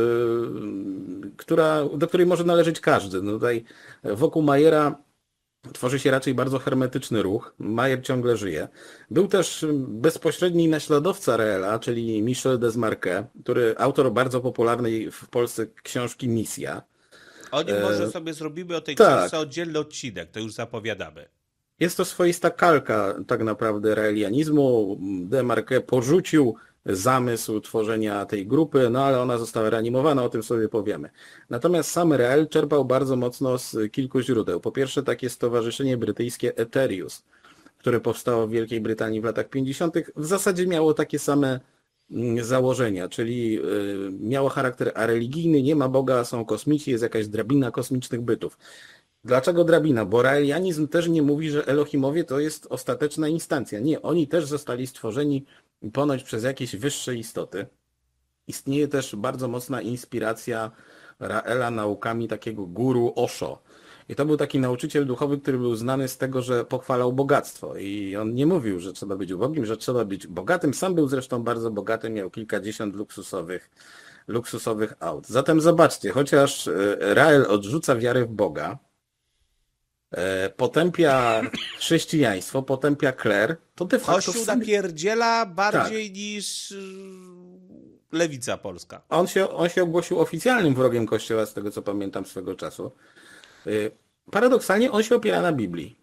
do której może należeć każdy. No tutaj wokół Meiera tworzy się raczej bardzo hermetyczny ruch. Meier ciągle żyje. Był też bezpośredni naśladowca Reela, czyli Michel Desmarquet, autor bardzo popularnej w Polsce książki Misja. O nim może sobie zrobimy o tej tak. książce oddzielny odcinek, to już zapowiadamy. Jest to swoista kalka tak naprawdę realianizmu. Desmarquet porzucił zamysł tworzenia tej grupy, no ale ona została reanimowana, o tym sobie powiemy. Natomiast sam Reel czerpał bardzo mocno z kilku źródeł. Po pierwsze takie stowarzyszenie brytyjskie Etherius, które powstało w Wielkiej Brytanii w latach 50. W zasadzie miało takie same założenia, czyli miało charakter areligijny, nie ma Boga, są kosmici, jest jakaś drabina kosmicznych bytów. Dlaczego drabina? Bo realianizm też nie mówi, że Elohimowie to jest ostateczna instancja. Nie, oni też zostali stworzeni ponoć przez jakieś wyższe istoty. Istnieje też bardzo mocna inspiracja Raela naukami takiego guru Osho. I to był taki nauczyciel duchowy, który był znany z tego, że pochwalał bogactwo. I on nie mówił, że trzeba być ubogim, że trzeba być bogatym. Sam był zresztą bardzo bogaty, miał kilkadziesiąt luksusowych aut. Zatem zobaczcie, chociaż Rael odrzuca wiarę w Boga, potępia chrześcijaństwo, potępia kler, to de facto... Kościół napierdziela bardziej niż lewica polska. On się ogłosił oficjalnym wrogiem Kościoła, z tego co pamiętam swego czasu. Paradoksalnie on się opiera na Biblii.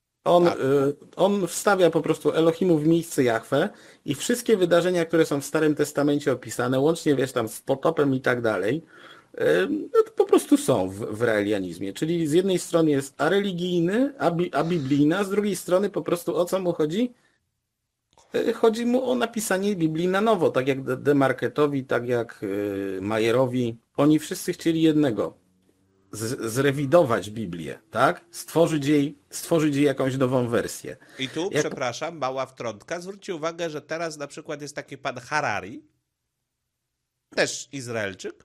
On wstawia po prostu Elohimów w miejsce Jahwe i wszystkie wydarzenia, które są w Starym Testamencie opisane, łącznie wiesz tam z potopem i tak dalej, no to po prostu są w realianizmie. Czyli z jednej strony jest areligijny, abiblijny, a z drugiej strony po prostu o co mu chodzi? Chodzi mu o napisanie Biblii na nowo, tak jak Desmarquetowi, tak jak Meierowi. Oni wszyscy chcieli jednego. Zrewidować Biblię, tak? Stworzyć jej jakąś nową wersję. I tu, przepraszam, mała wtrątka. Zwróćcie uwagę, że teraz na przykład jest taki pan Harari, też Izraelczyk,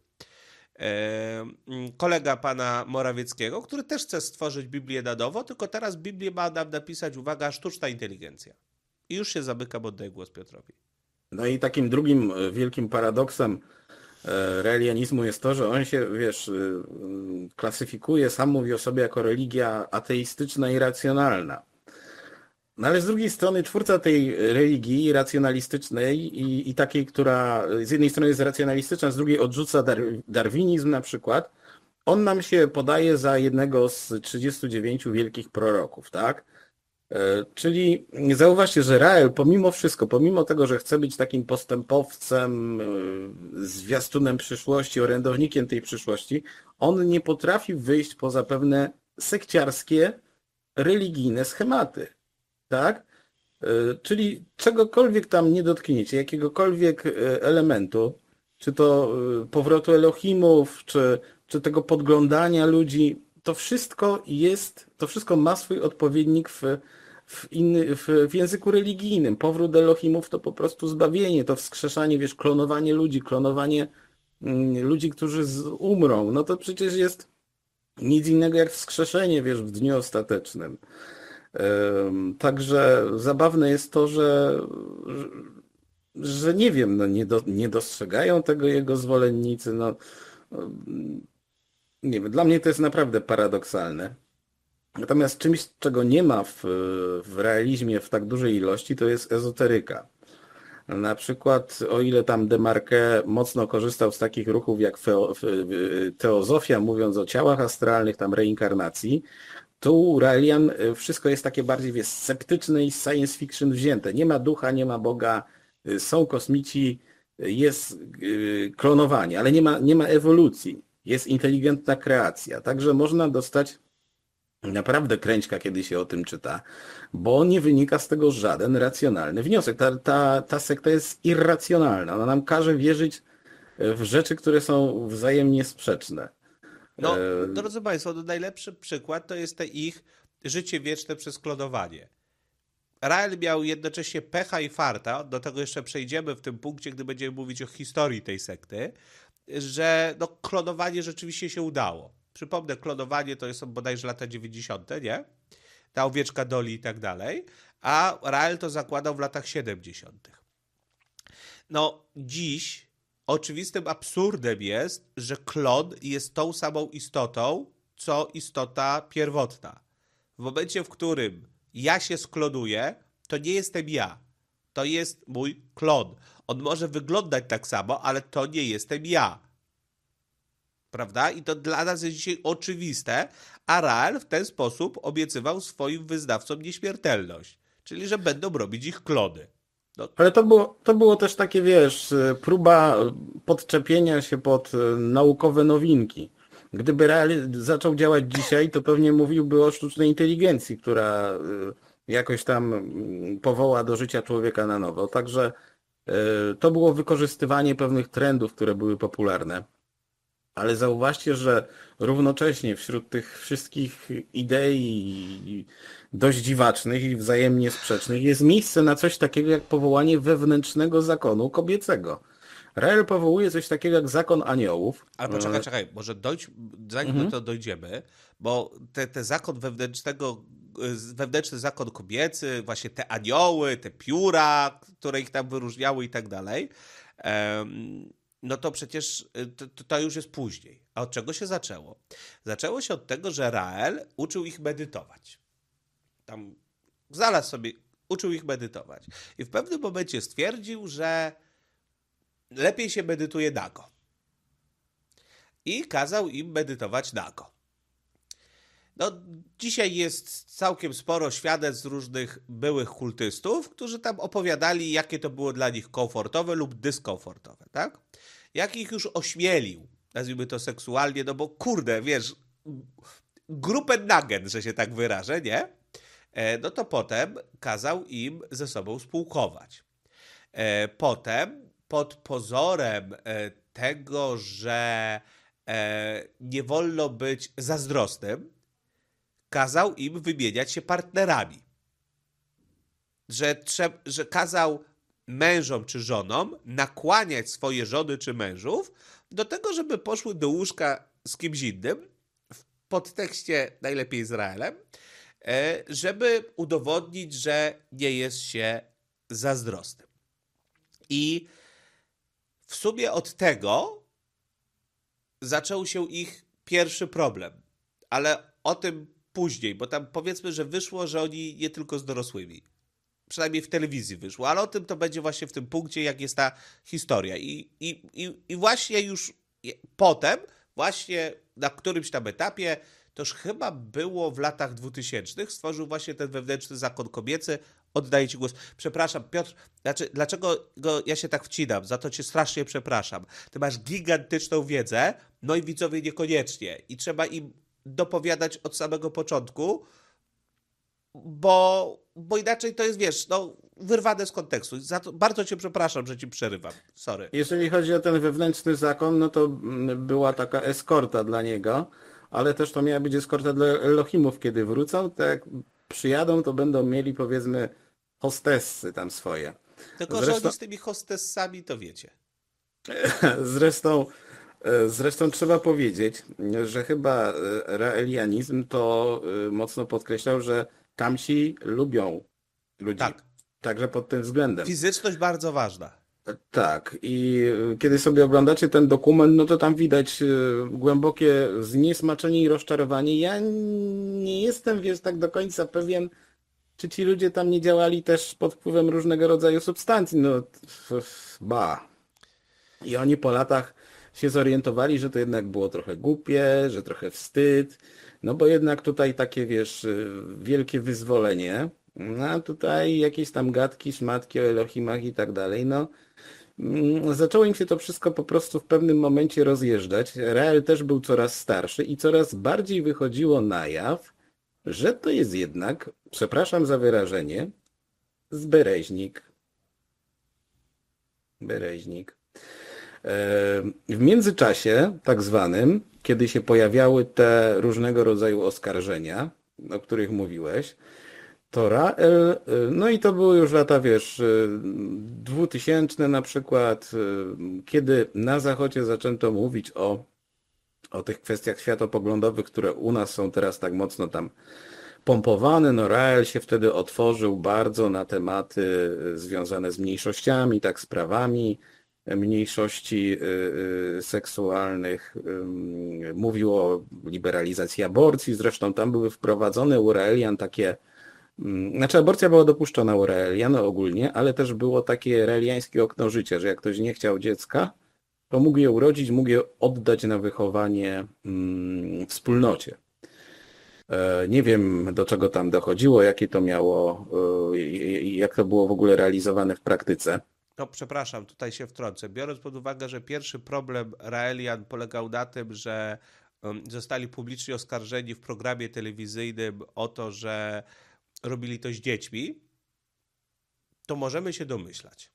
kolega pana Morawieckiego, który też chce stworzyć Biblię na nowo, tylko teraz Biblię ma nam napisać, uwaga, sztuczna inteligencja. I już się zamykam, oddaję głos Piotrowi. No i takim drugim wielkim paradoksem realianizmu jest to, że on się, wiesz, klasyfikuje, sam mówi o sobie jako religia ateistyczna i racjonalna. No ale z drugiej strony twórca tej religii racjonalistycznej i takiej, która z jednej strony jest racjonalistyczna, z drugiej odrzuca darwinizm na przykład, on nam się podaje za jednego z 39 wielkich proroków, tak? Czyli zauważcie, że Rael pomimo wszystko, pomimo tego, że chce być takim postępowcem, zwiastunem przyszłości, orędownikiem tej przyszłości, on nie potrafi wyjść poza pewne sekciarskie, religijne schematy. Tak? Czyli czegokolwiek tam nie dotkniecie, jakiegokolwiek elementu, czy to powrotu Elohimów, czy tego podglądania ludzi, to wszystko ma swój odpowiednik w języku religijnym. Powrót Elohimów to po prostu zbawienie, to wskrzeszanie, wiesz, klonowanie ludzi, ludzi, którzy umrą. No to przecież jest nic innego jak wskrzeszenie, wiesz, w dniu ostatecznym. Także zabawne jest to, że nie wiem, no nie dostrzegają tego jego zwolennicy. No, nie wiem, dla mnie to jest naprawdę paradoksalne. Natomiast czymś, czego nie ma w realizmie w tak dużej ilości, to jest ezoteryka. Na przykład, o ile tam Desmarquet mocno korzystał z takich ruchów jak teozofia, mówiąc o ciałach astralnych, tam reinkarnacji, tu Raelian wszystko jest takie bardziej, wiesz, sceptyczne i z science fiction wzięte. Nie ma ducha, nie ma Boga, są kosmici, jest klonowanie, ale nie ma ewolucji. Jest inteligentna kreacja. Także można dostać naprawdę kręćka, kiedy się o tym czyta, bo nie wynika z tego żaden racjonalny wniosek. Ta sekta jest irracjonalna. Ona nam każe wierzyć w rzeczy, które są wzajemnie sprzeczne. No, drodzy Państwo, no najlepszy przykład to jest te ich życie wieczne przez klonowanie. Rael miał jednocześnie pecha i farta, do tego jeszcze przejdziemy w tym punkcie, gdy będziemy mówić o historii tej sekty, że no, klonowanie rzeczywiście się udało. Przypomnę, klonowanie to są bodajże lata 90., nie? Ta owieczka Dolly i tak dalej, a Rael to zakładał w latach 70. No, dziś oczywistym absurdem jest, że klon jest tą samą istotą, co istota pierwotna. W momencie, w którym ja się sklonuję, to nie jestem ja. To jest mój klon. On może wyglądać tak samo, ale to nie jestem ja. Prawda? I to dla nas jest dzisiaj oczywiste, a Rael w ten sposób obiecywał swoim wyznawcom nieśmiertelność. Czyli, że będą robić ich klony. No, Ale to było też takie, wiesz, próba podczepienia się pod naukowe nowinki. Gdyby Rael zaczął działać dzisiaj, to pewnie mówiłby o sztucznej inteligencji, która jakoś tam powoła do życia człowieka na nowo. Także to było wykorzystywanie pewnych trendów, które były popularne. Ale zauważcie, że równocześnie wśród tych wszystkich idei dość dziwacznych i wzajemnie sprzecznych jest miejsce na coś takiego jak powołanie wewnętrznego zakonu kobiecego. Rael powołuje coś takiego jak zakon aniołów. ale czekaj, może zanim do tego dojdziemy, bo ten zakon wewnętrzny zakon kobiecy, właśnie te anioły, te pióra, które ich tam wyróżniały i tak dalej, no to przecież to już jest później. A od czego się zaczęło? Zaczęło się od tego, że Rael uczył ich medytować. Tam znalazł sobie, uczył ich medytować. I w pewnym momencie stwierdził, że lepiej się medytuje nago. I kazał im medytować nago. No, dzisiaj jest całkiem sporo świadectw różnych byłych kultystów, którzy tam opowiadali, jakie to było dla nich komfortowe lub dyskomfortowe, tak? Jak ich już ośmielił, nazwijmy to seksualnie, no bo kurde, wiesz, grupę nagen, że się tak wyrażę, nie? No to potem kazał im ze sobą spółkować. Potem pod pozorem tego, że nie wolno być zazdrosnym, kazał im wymieniać się partnerami. Że kazał mężom czy żonom nakłaniać swoje żony czy mężów do tego, żeby poszły do łóżka z kimś innym, w podtekście najlepiej Izraelem, żeby udowodnić, że nie jest się zazdrosnym. I w sumie od tego zaczął się ich pierwszy problem. Ale o tym później, bo tam powiedzmy, że wyszło, że oni nie tylko z dorosłymi. Przynajmniej w telewizji wyszło, ale o tym to będzie właśnie w tym punkcie, jak jest ta historia. I właśnie już potem, właśnie na którymś tam etapie, to już chyba było w latach 2000, stworzył właśnie ten wewnętrzny zakon kobiecy. Oddaję ci głos. Przepraszam, Piotr, dlaczego ja się tak wcinam? Za to cię strasznie przepraszam. Ty masz gigantyczną wiedzę, no i widzowie niekoniecznie. I trzeba im dopowiadać od samego początku, bo inaczej to jest, wiesz, no, wyrwane z kontekstu. Za to bardzo cię przepraszam, że ci przerywam. Sorry. Jeżeli chodzi o ten wewnętrzny zakon, no to była taka eskorta dla niego, ale też to miała być eskorta dla Elohimów, kiedy wrócą, tak jak przyjadą, to będą mieli, powiedzmy, hostessy tam swoje. Tylko, że oni z tymi hostessami, to wiecie. Zresztą trzeba powiedzieć, że chyba raelianizm to mocno podkreślał, że tamci lubią ludzi. Tak. Także pod tym względem. Fizyczność bardzo ważna. Tak. I kiedy sobie oglądacie ten dokument, no to tam widać głębokie zniesmaczenie i rozczarowanie. Ja nie jestem, wiesz, tak do końca pewien, czy ci ludzie tam nie działali też pod wpływem różnego rodzaju substancji. No, I oni po latach się zorientowali, że to jednak było trochę głupie, że trochę wstyd, no bo jednak tutaj takie, wiesz, wielkie wyzwolenie, no a tutaj jakieś tam gadki, szmatki o Elohimach i tak dalej, no zaczęło im się to wszystko po prostu w pewnym momencie rozjeżdżać. Rael też był coraz starszy i coraz bardziej wychodziło na jaw, że to jest jednak, przepraszam za wyrażenie, zbereźnik. Bereźnik. W międzyczasie, tak zwanym, kiedy się pojawiały te różnego rodzaju oskarżenia, o których mówiłeś, to Rael, no i to były już lata, wiesz, 2000 na przykład, kiedy na Zachodzie zaczęto mówić o tych kwestiach światopoglądowych, które u nas są teraz tak mocno tam pompowane. No Rael się wtedy otworzył bardzo na tematy związane z mniejszościami, tak, z prawami mniejszości seksualnych. Mówił o liberalizacji aborcji, zresztą tam były wprowadzone u Raelian takie, znaczy aborcja była dopuszczona u Raelian ogólnie, ale też było takie raeliańskie okno życia, że jak ktoś nie chciał dziecka, to mógł je urodzić, mógł je oddać na wychowanie wspólnocie. Nie wiem, do czego tam dochodziło, jakie to miało, jak to było w ogóle realizowane w praktyce. No, przepraszam, tutaj się wtrącę. Biorąc pod uwagę, że pierwszy problem Raelian polegał na tym, że zostali publicznie oskarżeni w programie telewizyjnym o to, że robili to z dziećmi, to możemy się domyślać.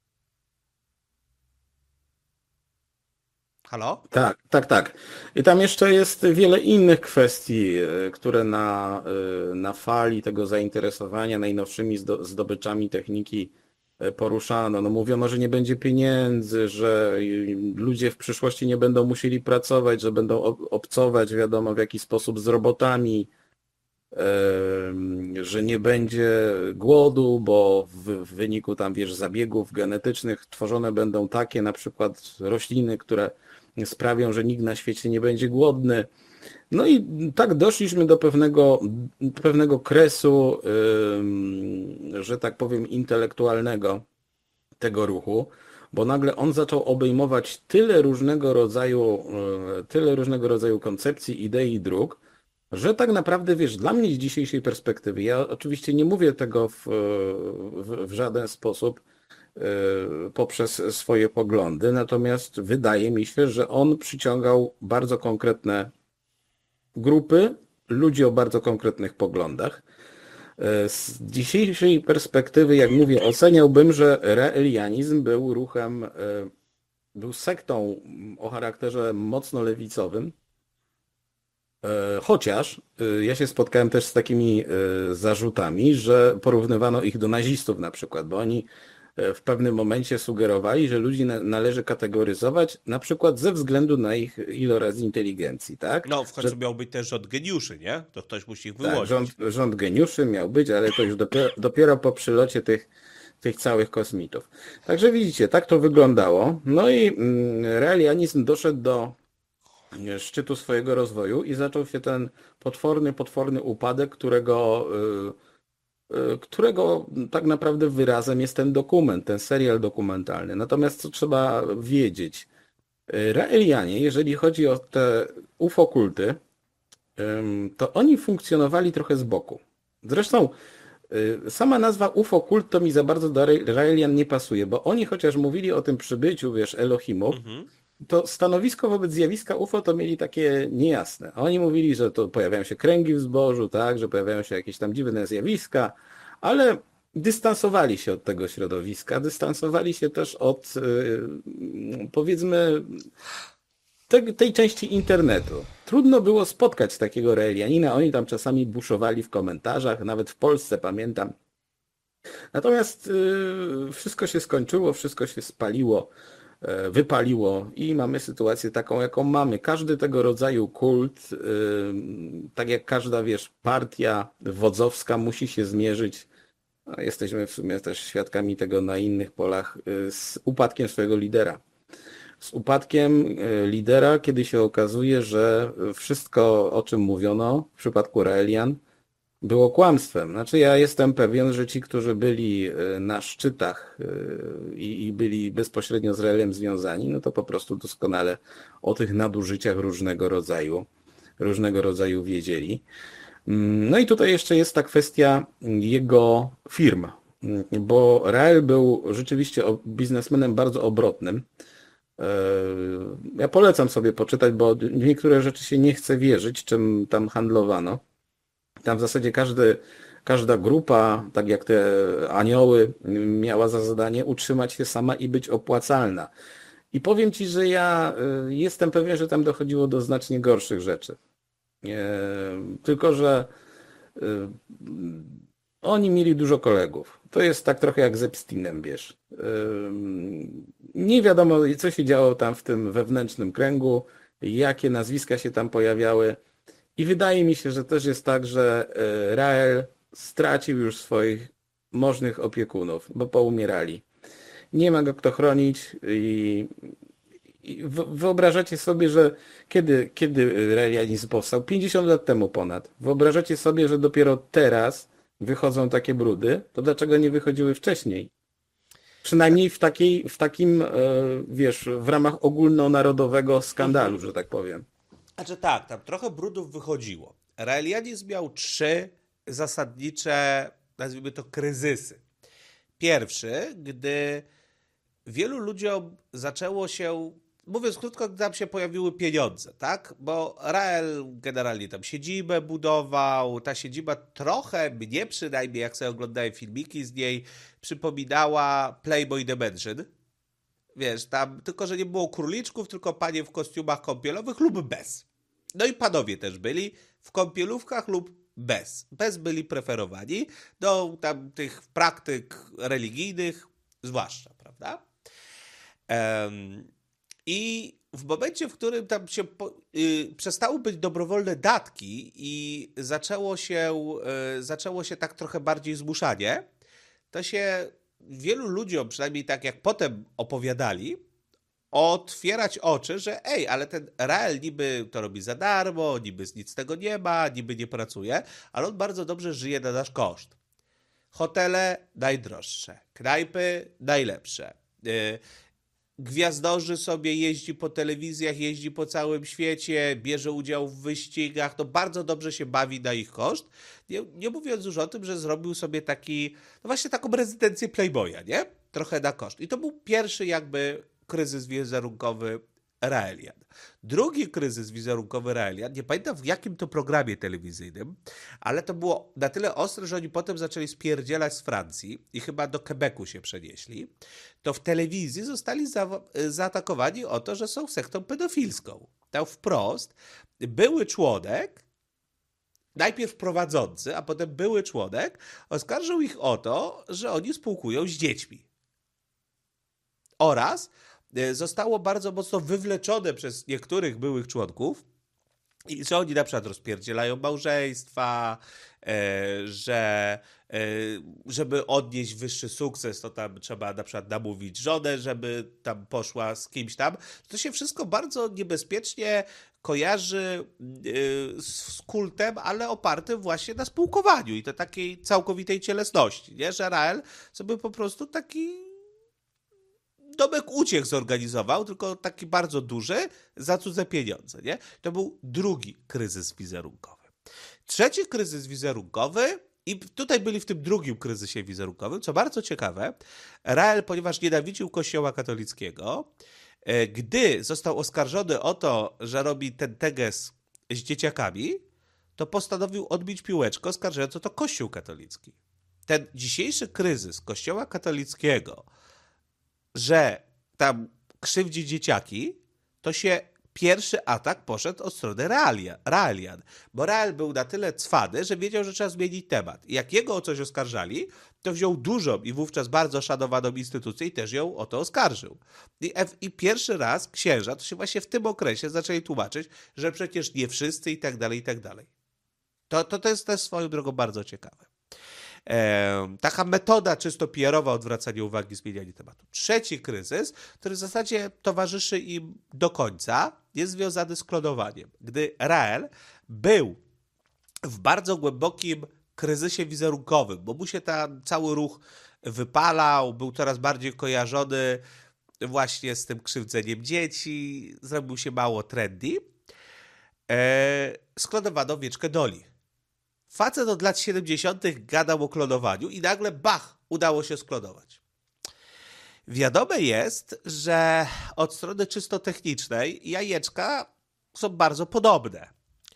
Halo? Tak, tak, tak. I tam jeszcze jest wiele innych kwestii, które na fali tego zainteresowania najnowszymi zdobyczami techniki poruszano. No mówiono, że nie będzie pieniędzy, że ludzie w przyszłości nie będą musieli pracować, że będą obcować, wiadomo w jaki sposób, z robotami, że nie będzie głodu, bo w wyniku tam, wiesz, zabiegów genetycznych tworzone będą takie na przykład rośliny, które sprawią, że nikt na świecie nie będzie głodny. No i tak doszliśmy do pewnego kresu, że tak powiem, intelektualnego tego ruchu, bo nagle on zaczął obejmować tyle różnego rodzaju koncepcji, idei i dróg, że tak naprawdę, wiesz, dla mnie z dzisiejszej perspektywy, ja oczywiście nie mówię tego w żaden sposób poprzez swoje poglądy, natomiast wydaje mi się, że on przyciągał bardzo konkretne grupy, ludzi o bardzo konkretnych poglądach. Z dzisiejszej perspektywy, jak mówię, oceniałbym, że reelianizm był ruchem, był sektą o charakterze mocno lewicowym, chociaż ja się spotkałem też z takimi zarzutami, że porównywano ich do nazistów na przykład, bo oni w pewnym momencie sugerowali, że ludzi należy kategoryzować na przykład ze względu na ich iloraz inteligencji, tak? No, w końcu miał być też rząd geniuszy, nie? To ktoś musi ich Tak, wyłożyć. rząd geniuszy miał być, ale to już dopiero po przylocie tych całych kosmitów. Także widzicie, tak to wyglądało. No i realianizm doszedł do szczytu swojego rozwoju i zaczął się ten potworny upadek, którego tak naprawdę wyrazem jest ten dokument, ten serial dokumentalny. Natomiast co trzeba wiedzieć? Raelianie, jeżeli chodzi o te ufokulty, to oni funkcjonowali trochę z boku. Zresztą sama nazwa ufokult to mi za bardzo do Raelian nie pasuje, bo oni chociaż mówili o tym przybyciu, wiesz, Elohimów, to stanowisko wobec zjawiska UFO to mieli takie niejasne. Oni mówili, że to pojawiają się kręgi w zbożu, tak, że pojawiają się jakieś tam dziwne zjawiska, ale dystansowali się od tego środowiska, dystansowali się też od, powiedzmy, tej części internetu. Trudno było spotkać takiego reelianina, oni tam czasami buszowali w komentarzach, nawet w Polsce pamiętam. Natomiast wszystko się skończyło, wszystko się spaliło, wypaliło i mamy sytuację taką, jaką mamy. Każdy tego rodzaju kult, tak jak każda, wiesz, partia wodzowska musi się zmierzyć, a jesteśmy w sumie też świadkami tego na innych polach, z upadkiem swojego lidera. Z upadkiem lidera, kiedy się okazuje, że wszystko, o czym mówiono w przypadku Raelian, było kłamstwem. Znaczy ja jestem pewien, że ci, którzy byli na szczytach i byli bezpośrednio z Raelem związani, no to po prostu doskonale o tych nadużyciach różnego rodzaju wiedzieli. No i tutaj jeszcze jest ta kwestia jego firm, bo Rael był rzeczywiście biznesmenem bardzo obrotnym. Ja polecam sobie poczytać, bo w niektóre rzeczy się nie chce wierzyć, czym tam handlowano. Tam w zasadzie każda grupa, tak jak te anioły, miała za zadanie utrzymać się sama i być opłacalna. I powiem ci, że ja jestem pewien, że tam dochodziło do znacznie gorszych rzeczy. Tylko, że oni mieli dużo kolegów. To jest tak trochę jak z Epsteinem, wiesz. Nie wiadomo, co się działo tam w tym wewnętrznym kręgu, jakie nazwiska się tam pojawiały. I wydaje mi się, że też jest tak, że Rael stracił już swoich możnych opiekunów, bo poumierali. Nie ma go kto chronić i wyobrażacie sobie, że kiedy realizm powstał? 50 lat temu ponad. Wyobrażacie sobie, że dopiero teraz wychodzą takie brudy? To dlaczego nie wychodziły wcześniej? Przynajmniej w takim, wiesz, w ramach ogólnonarodowego skandalu, że tak powiem. Znaczy tak, tam trochę brudów wychodziło. Realizm miał 3 zasadnicze, nazwijmy to, kryzysy. Pierwszy, gdy wielu ludziom zaczęło się, mówiąc krótko, gdy tam się pojawiły pieniądze, tak? Bo Rael generalnie tam siedzibę budował, ta siedziba trochę, mnie przynajmniej, jak sobie oglądałem filmiki z niej, przypominała Playboy The Mansion. Wiesz, tam tylko, że nie było króliczków, tylko panie w kostiumach kąpielowych lub bez. No i panowie też byli w kąpielówkach lub bez. Bez byli preferowani do tam tych praktyk religijnych zwłaszcza, prawda? I w momencie, w którym tam się przestały być dobrowolne datki i zaczęło się tak trochę bardziej zmuszanie, to się wielu ludziom, przynajmniej tak jak potem opowiadali, otwierać oczy, że ale ten Rael niby to robi za darmo, niby nic z tego nie ma, niby nie pracuje, ale on bardzo dobrze żyje na nasz koszt. Hotele najdroższe, knajpy najlepsze. Gwiazdorzy sobie jeździ po telewizjach, jeździ po całym świecie, bierze udział w wyścigach, no bardzo dobrze się bawi na ich koszt. Nie mówiąc już o tym, że zrobił sobie no właśnie taką rezydencję Playboya, nie? Trochę na koszt. I to był pierwszy jakby kryzys wizerunkowy Raelian. Drugi kryzys wizerunkowy Raelian, nie pamiętam w jakim to programie telewizyjnym, ale to było na tyle ostre, że oni potem zaczęli spierdzielać z Francji i chyba do Quebecu się przenieśli, to w telewizji zostali zaatakowani o to, że są sektą pedofilską. Tam wprost były członek, najpierw prowadzący, a potem były członek, oskarżył ich o to, że oni spółkują z dziećmi. Oraz zostało bardzo mocno wywleczone przez niektórych byłych członków, że oni na przykład rozpierdzielają małżeństwa, że żeby odnieść wyższy sukces, to tam trzeba na przykład namówić żonę, żeby tam poszła z kimś tam. To się wszystko bardzo niebezpiecznie kojarzy z kultem, ale opartym właśnie na spółkowaniu i to takiej całkowitej cielesności, nie? Że Rael sobie po prostu taki domek uciech zorganizował, tylko taki bardzo duży, za cudze pieniądze, nie? To był drugi kryzys wizerunkowy. Trzeci kryzys wizerunkowy, i tutaj byli w tym drugim kryzysie wizerunkowym, co bardzo ciekawe, Rael, ponieważ nienawidził Kościoła katolickiego, gdy został oskarżony o to, że robi ten teges z dzieciakami, to postanowił odbić piłeczkę, oskarżając o to Kościół katolicki. Ten dzisiejszy kryzys Kościoła katolickiego, że tam krzywdzi dzieciaki, to się pierwszy atak poszedł od strony Raelian. Bo Rael był na tyle cwany, że wiedział, że trzeba zmienić temat. I jak jego o coś oskarżali, to wziął dużą i wówczas bardzo szanowaną instytucję i też ją o to oskarżył. I pierwszy raz księża, to się właśnie w tym okresie zaczęli tłumaczyć, że przecież nie wszyscy i tak dalej, i tak dalej. To jest też swoją drogą bardzo ciekawe. Taka metoda czysto PR-owa odwracania uwagi, zmieniania tematu. Trzeci kryzys, który w zasadzie towarzyszy im do końca, jest związany z klonowaniem. Gdy Rael był w bardzo głębokim kryzysie wizerunkowym, bo mu się tam cały ruch wypalał, był coraz bardziej kojarzony właśnie z tym krzywdzeniem dzieci, zrobił się mało trendy, sklonowano owieczkę Dolly. Facet od lat 70. gadał o klonowaniu i nagle bach, udało się sklonować. Wiadome jest, że od strony czysto technicznej jajeczka są bardzo podobne.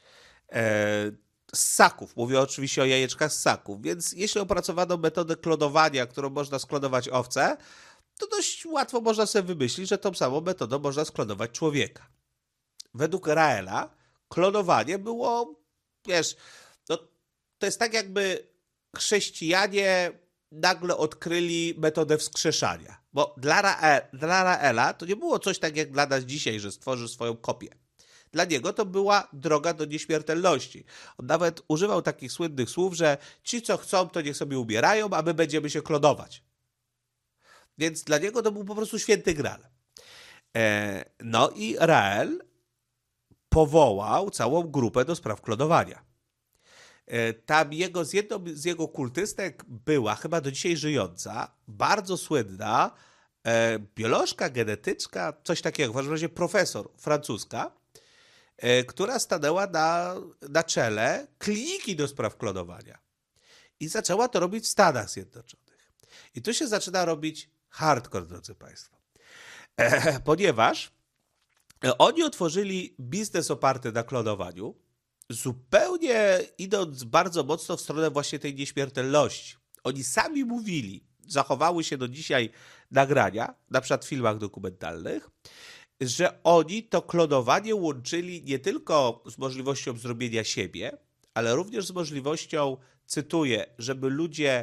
Z ssaków, mówię oczywiście o jajeczkach z ssaków, więc jeśli opracowano metodę klonowania, którą można sklonować owce, to dość łatwo można sobie wymyślić, że tą samą metodą można sklonować człowieka. Według Raela klonowanie było, wiesz, no, to jest tak jakby chrześcijanie nagle odkryli metodę wskrzeszania. Bo dla Raela to nie było coś tak jak dla nas dzisiaj, że stworzy swoją kopię. Dla niego to była droga do nieśmiertelności. On nawet używał takich słynnych słów, że ci, co chcą, to niech sobie umierają, a my będziemy się klonować. Więc dla niego to był po prostu święty gral. No i Rael powołał całą grupę do spraw klonowania. Tam jedną z jego kultystek była, chyba do dzisiaj żyjąca, bardzo słynna biolożka, genetyczka, coś takiego, w każdym razie profesor francuska, która stanęła na czele kliniki do spraw klonowania. I zaczęła to robić w Stanach Zjednoczonych. I tu się zaczyna robić hardcore, drodzy Państwo. Ponieważ oni otworzyli biznes oparty na klonowaniu, zupełnie idąc bardzo mocno w stronę właśnie tej nieśmiertelności. Oni sami mówili, zachowały się do dzisiaj nagrania, na przykład w filmach dokumentalnych, że oni to klonowanie łączyli nie tylko z możliwością zrobienia siebie, ale również z możliwością, cytuję, żeby ludzie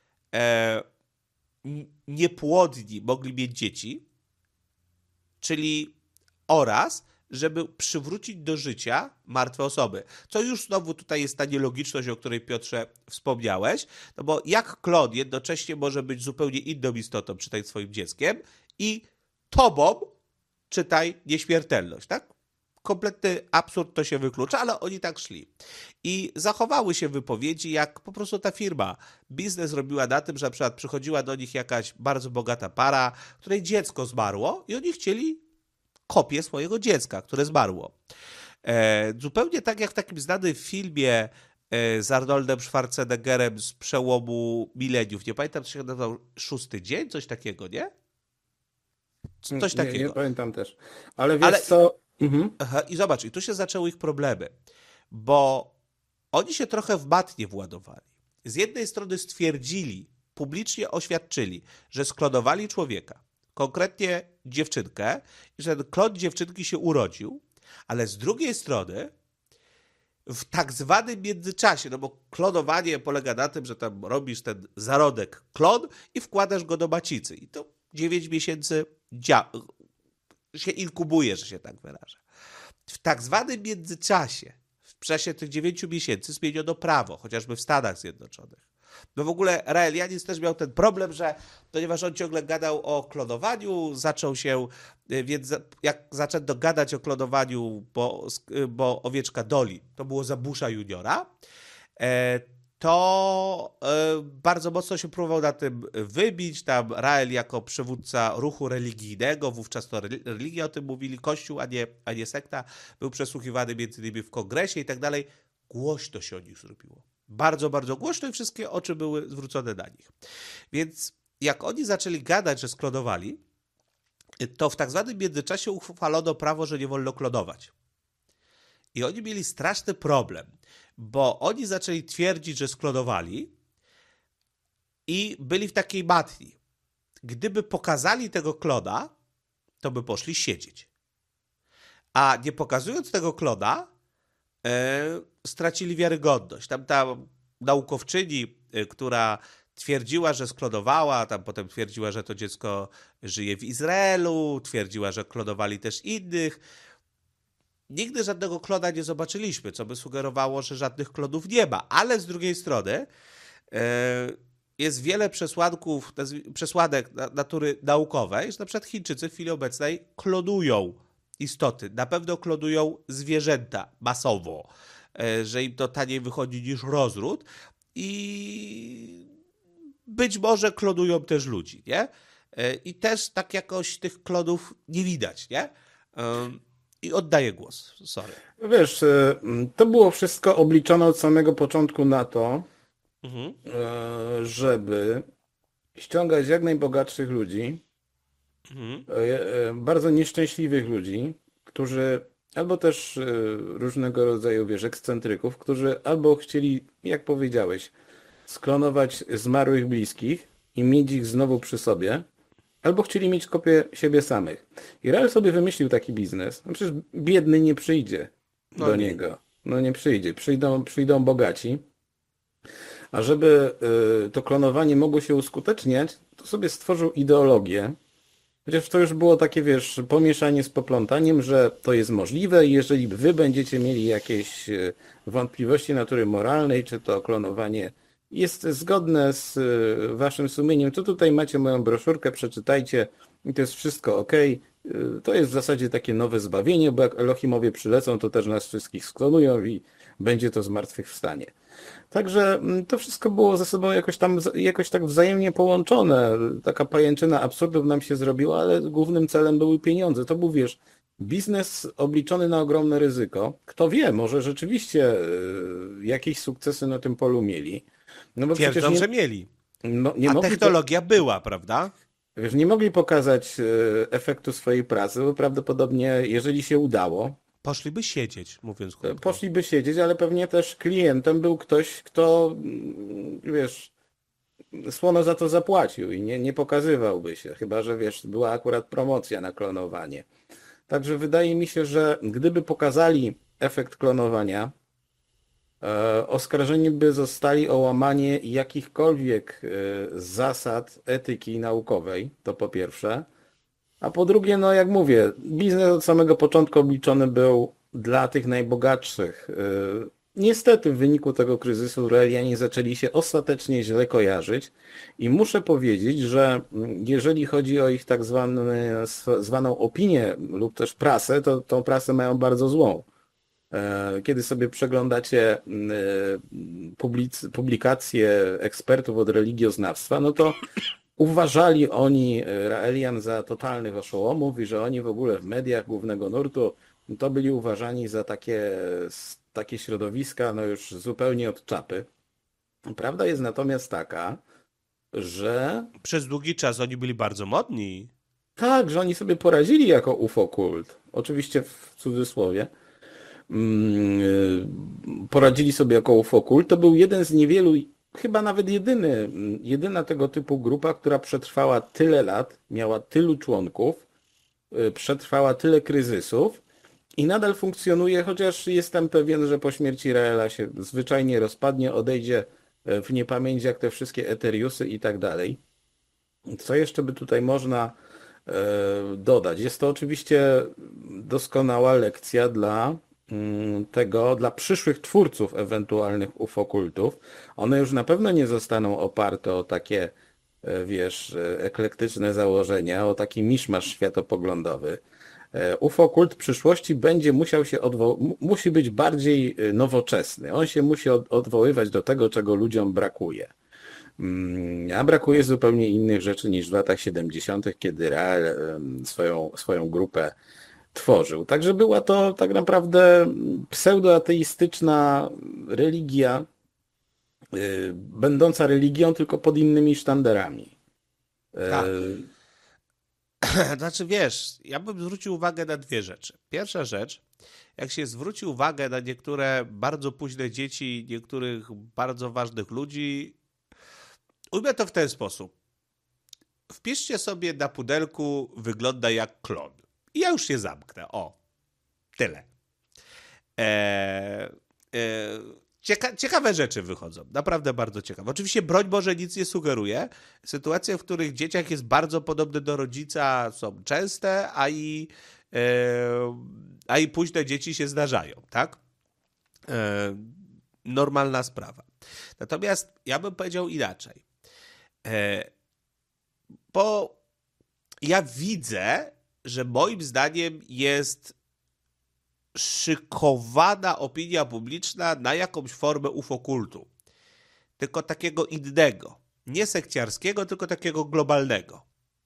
niepłodni mogli mieć dzieci, czyli oraz żeby przywrócić do życia martwe osoby. Co już znowu tutaj jest ta nielogiczność, o której, Piotrze, wspomniałeś, no bo jak klon jednocześnie może być zupełnie inną istotą, czytaj swoim dzieckiem, i tobą, czytaj nieśmiertelność, tak? Kompletny absurd, to się wyklucza, ale oni tak szli. I zachowały się wypowiedzi, jak po prostu ta firma biznes robiła na tym, że na przykład przychodziła do nich jakaś bardzo bogata para, której dziecko zmarło i oni chcieli kopię swojego dziecka, które zmarło. Zupełnie tak jak w takim znanym filmie z Arnoldem Schwarzeneggerem z przełomu mileniów. Nie pamiętam, co się nazywał, Szósty Dzień? Coś takiego, nie? Coś takiego. Nie pamiętam też. Ale wiesz co? Aha, i zobacz, i tu się zaczęły ich problemy, bo oni się trochę w matnie władowali. Z jednej strony stwierdzili, publicznie oświadczyli, że sklonowali człowieka, konkretnie dziewczynkę, i że ten klon dziewczynki się urodził, ale z drugiej strony w tak zwanym międzyczasie, no bo klonowanie polega na tym, że tam robisz ten zarodek klon i wkładasz go do macicy i to 9 miesięcy się inkubuje, że się tak wyrażę. W tak zwanym międzyczasie, w czasie tych 9 miesięcy zmieniono prawo, chociażby w Stanach Zjednoczonych. No w ogóle Rael Janis też miał ten problem, że ponieważ on ciągle gadał o klonowaniu, zaczął się, więc jak zaczęto gadać o klonowaniu, bo owieczka Dolly, to było za Busha juniora, to bardzo mocno się próbował na tym wybić. Tam Rael jako przywódca ruchu religijnego, wówczas to religia o tym mówili, kościół, a nie sekta, był przesłuchiwany między innymi w kongresie i tak dalej. Głośno się o nich zrobiło. Bardzo, bardzo głośno i wszystkie oczy były zwrócone na nich. Więc jak oni zaczęli gadać, że sklonowali, to w tak zwanym międzyczasie uchwalono prawo, że nie wolno klonować. I oni mieli straszny problem, bo oni zaczęli twierdzić, że sklonowali i byli w takiej matni. Gdyby pokazali tego klona, to by poszli siedzieć. A nie pokazując tego klona, stracili wiarygodność. Tam ta naukowczyni, która twierdziła, że sklonowała, tam potem twierdziła, że to dziecko żyje w Izraelu, twierdziła, że klonowali też innych. Nigdy żadnego klona nie zobaczyliśmy, co by sugerowało, że żadnych klonów nie ma, ale z drugiej strony jest wiele przesłanek natury naukowej, że na przykład Chińczycy w chwili obecnej klonują istoty. Na pewno klonują zwierzęta masowo, że im to taniej wychodzi niż rozród i być może klonują też ludzi, nie? I też tak jakoś tych klonów nie widać, nie? I oddaję głos. Sorry. Wiesz, to było wszystko obliczone od samego początku na to, żeby ściągać jak najbogatszych ludzi, bardzo nieszczęśliwych ludzi, którzy albo też różnego rodzaju, wiesz, ekscentryków, którzy albo chcieli, jak powiedziałeś, sklonować zmarłych bliskich i mieć ich znowu przy sobie, albo chcieli mieć kopię siebie samych. I Real sobie wymyślił taki biznes. No przecież biedny nie przyjdzie No do nie. niego. No nie przyjdzie. Przyjdą bogaci. A żeby to klonowanie mogło się uskuteczniać, to sobie stworzył ideologię. Chociaż to już było takie, wiesz, pomieszanie z poplątaniem, że to jest możliwe i jeżeli wy będziecie mieli jakieś wątpliwości natury moralnej, czy to klonowanie jest zgodne z waszym sumieniem, to tutaj macie moją broszurkę, przeczytajcie i to jest wszystko ok. To jest w zasadzie takie nowe zbawienie, bo jak Elohimowie przylecą, to też nas wszystkich sklonują i będzie to zmartwychwstanie. Także to wszystko było ze sobą jakoś tak wzajemnie połączone. Taka pajęczyna absurdów nam się zrobiła, ale głównym celem były pieniądze. To był, wiesz, biznes obliczony na ogromne ryzyko. Kto wie, może rzeczywiście jakieś sukcesy na tym polu mieli. No bo przecież Twierdzą, że mieli. nie A mogli, technologia była, prawda? wiesz, nie mogli pokazać efektu swojej pracy, bo prawdopodobnie, jeżeli się udało, Poszliby siedzieć, mówiąc krótko. poszliby siedzieć, ale pewnie też klientem był ktoś, kto, wiesz, słono za to zapłacił i nie pokazywałby się, chyba że, wiesz, była akurat promocja na klonowanie. Także wydaje mi się, że gdyby pokazali efekt klonowania, oskarżeni by zostali o łamanie jakichkolwiek zasad etyki naukowej, to po pierwsze. A po drugie, no jak mówię, biznes od samego początku obliczony był dla tych najbogatszych. Niestety w wyniku tego kryzysu Realianie zaczęli się ostatecznie źle kojarzyć i muszę powiedzieć, że jeżeli chodzi o ich tak zwaną opinię lub też prasę, to tą prasę mają bardzo złą. Kiedy sobie przeglądacie publikacje ekspertów od religioznawstwa, no to uważali oni Raelian za totalnych oszołomów i że oni w ogóle w mediach głównego nurtu to byli uważani za takie środowiska no już zupełnie od czapy. Prawda jest natomiast taka, że Przez długi czas oni byli bardzo modni. tak, że oni sobie poradzili jako UFO kult. Oczywiście w cudzysłowie. Poradzili sobie jako UFO kult. To był jeden z niewielu, chyba nawet jedyna tego typu grupa, która przetrwała tyle lat, miała tylu członków, przetrwała tyle kryzysów i nadal funkcjonuje, chociaż jestem pewien, że po śmierci Raela się zwyczajnie rozpadnie, odejdzie w niepamięć jak te wszystkie Eteriusy i tak dalej. Co jeszcze by tutaj można dodać? Jest to oczywiście doskonała lekcja dla przyszłych twórców ewentualnych UFO-kultów. One już na pewno nie zostaną oparte o takie, wiesz, eklektyczne założenia, o taki miszmasz światopoglądowy. UFO-kult przyszłości będzie musiał się musi być bardziej nowoczesny. On się musi odwoływać do tego, czego ludziom brakuje. A brakuje zupełnie innych rzeczy niż w latach 70., kiedy Rael swoją grupę tworzył. Także była to tak naprawdę pseudoateistyczna religia, będąca religią tylko pod innymi sztandarami. Tak. Znaczy, wiesz, ja bym zwrócił uwagę na dwie rzeczy. Pierwsza rzecz, jak się zwróci uwagę na niektóre bardzo późne dzieci, niektórych bardzo ważnych ludzi, ujmę to w ten sposób. Wpiszcie sobie na pudelku wygląda jak klon. I ja już się zamknę. O, tyle. Ciekawe rzeczy wychodzą. Naprawdę bardzo ciekawe. Oczywiście broń Boże nic nie sugeruje. Sytuacje, w których dzieciak jest bardzo podobny do rodzica są częste, a i późne dzieci się zdarzają, tak? Normalna sprawa. Natomiast ja bym powiedział inaczej. Bo ja widzę, że moim zdaniem jest szykowana opinia publiczna na jakąś formę ufokultu. Tylko takiego innego. Nie sekciarskiego, tylko takiego globalnego.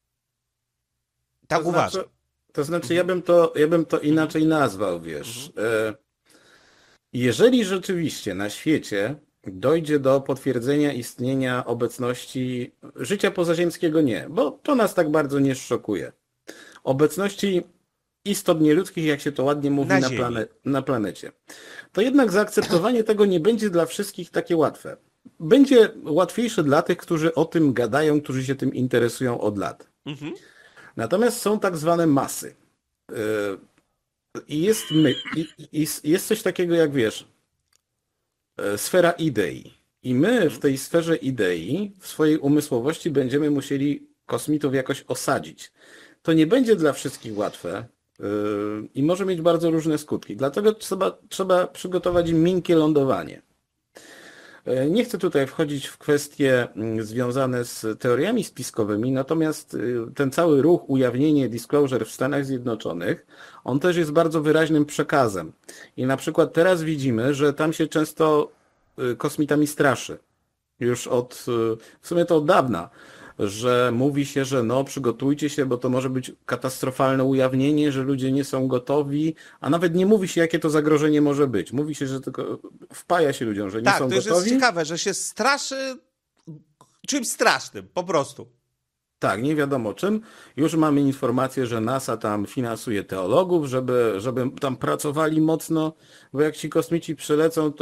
Tak uważam. To znaczy, ja bym to inaczej nazwał, wiesz. Jeżeli rzeczywiście na świecie dojdzie do potwierdzenia istnienia obecności życia pozaziemskiego, nie, bo to nas tak bardzo nie szokuje. Obecności istot nieludzkich, jak się to ładnie mówi, na planecie. To jednak zaakceptowanie tego nie będzie dla wszystkich takie łatwe. Będzie łatwiejsze dla tych, którzy o tym gadają, którzy się tym interesują od lat. Mhm. Natomiast są tak zwane masy. I jest coś takiego jak, wiesz, sfera idei. I my w tej sferze idei, w swojej umysłowości będziemy musieli kosmitów jakoś osadzić. To nie będzie dla wszystkich łatwe i może mieć bardzo różne skutki. Dlatego trzeba przygotować im miękkie lądowanie. Nie chcę tutaj wchodzić w kwestie związane z teoriami spiskowymi, natomiast ten cały ruch, ujawnienie disclosure w Stanach Zjednoczonych, on też jest bardzo wyraźnym przekazem. I na przykład teraz widzimy, że tam się często kosmitami straszy. Już w sumie to od dawna, że mówi się, że no przygotujcie się, bo to może być katastrofalne ujawnienie, że ludzie nie są gotowi, a nawet nie mówi się, jakie to zagrożenie może być. Mówi się, że tylko wpaja się ludziom, że nie Tak, są to już gotowi. jest ciekawe, że się straszy czymś strasznym, po prostu. Tak, nie wiadomo czym. Już mamy informację, że NASA tam finansuje teologów, żeby tam pracowali mocno, bo jak ci kosmici przylecą,